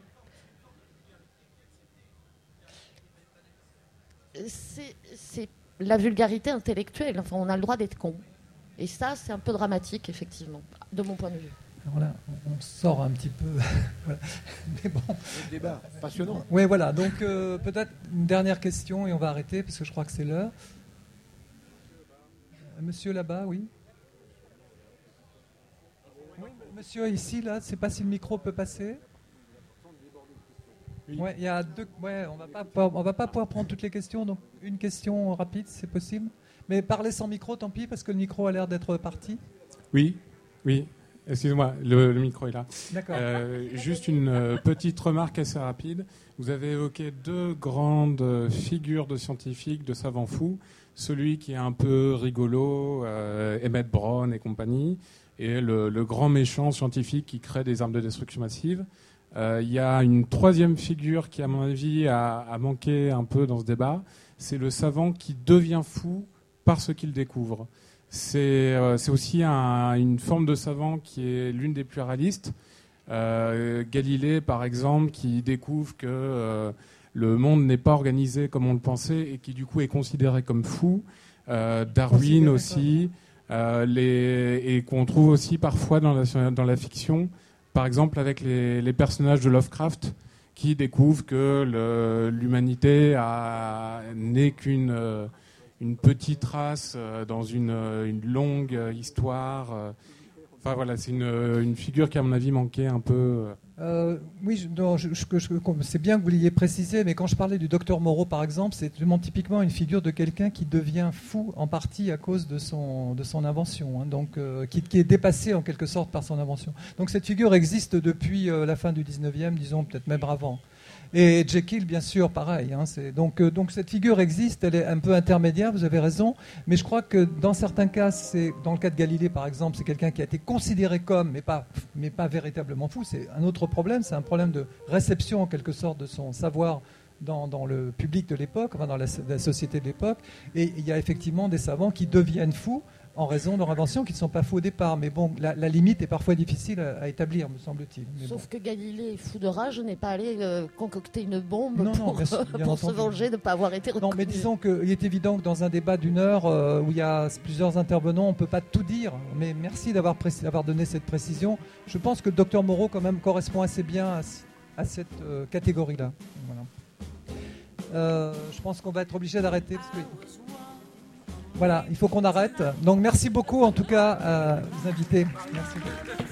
C'est, c'est la vulgarité intellectuelle. Enfin, on a le droit d'être con. Et ça, c'est un peu dramatique, effectivement, de mon point de vue. Alors là, on sort un petit peu. Voilà. Mais bon. Le débat passionnant. Oui, voilà. Donc, euh, peut-être une dernière question et on va arrêter parce que je crois que c'est l'heure. Monsieur là-bas, oui. Oui, monsieur ici, là, je ne sais pas si le micro peut passer. Oui. Ouais, il y a deux. Ouais, on va pas, on va pas pouvoir prendre toutes les questions, donc une question rapide, c'est possible. Mais parlez sans micro, tant pis, parce que le micro a l'air d'être parti. Oui, oui. Excusez-moi, le, le micro est là. D'accord. Euh, juste une euh, petite remarque assez rapide. Vous avez évoqué deux grandes figures de scientifiques, de savants fous. Celui qui est un peu rigolo, euh, Emmett Brown et compagnie, et le, le grand méchant scientifique qui crée des armes de destruction massive. Euh, Il y a une troisième figure qui, à mon avis, a, a manqué un peu dans ce débat. C'est le savant qui devient fou par ce qu'il découvre. C'est euh, c'est aussi un, une forme de savant qui est l'une des plus réalistes. Euh, Galilée, par exemple, qui découvre que euh, le monde n'est pas organisé comme on le pensait et qui, du coup, est considéré comme fou. Euh, Darwin aussi, euh, les, et qu'on trouve aussi parfois dans la, dans la fiction, par exemple avec les, les personnages de Lovecraft, qui découvrent que le, l'humanité a, n'est qu'une euh, une petite race euh, dans une, une longue histoire. Euh, Enfin, voilà, c'est une, une figure qui, à mon avis, manquait un peu. Euh, oui, je, non, je, je, je, c'est bien que vous l'ayez précisé, mais quand je parlais du docteur Moreau, par exemple, c'est typiquement une figure de quelqu'un qui devient fou en partie à cause de son, de son invention, hein, donc, euh, qui, qui est dépassé en quelque sorte par son invention. Donc cette figure existe depuis euh, la fin du dix-neuvième, disons peut-être même avant. Et Jekyll, bien sûr, pareil. Hein, c'est, donc, euh, donc cette figure existe, elle est un peu intermédiaire, vous avez raison, mais je crois que dans certains cas, c'est, dans le cas de Galilée par exemple, c'est quelqu'un qui a été considéré comme, mais pas, mais pas véritablement fou. C'est un autre problème, c'est un problème de réception en quelque sorte de son savoir dans, dans le public de l'époque, enfin dans la, la société de l'époque. Et il y a effectivement des savants qui deviennent fous en raison de leur invention, qui ne sont pas faux au départ. Mais bon, la, la limite est parfois difficile à, à établir, me semble-t-il. Mais Sauf bon. que Galilée, fou de rage, n'est pas allé euh, concocter une bombe Non, pour, non, bien sûr, bien pour se entendu. venger de ne pas avoir été reconnu. Non, mais disons qu'il est évident que dans un débat d'une heure euh, où il y a plusieurs intervenants, on ne peut pas tout dire. Mais merci d'avoir, précis, d'avoir donné cette précision. Je pense que le docteur Moreau, quand même, correspond assez bien à, à cette euh, catégorie-là. Voilà. Euh, je pense qu'on va être obligé d'arrêter. Parce que... Voilà, il faut qu'on arrête. Donc merci beaucoup en tout cas euh, aux invités. Merci.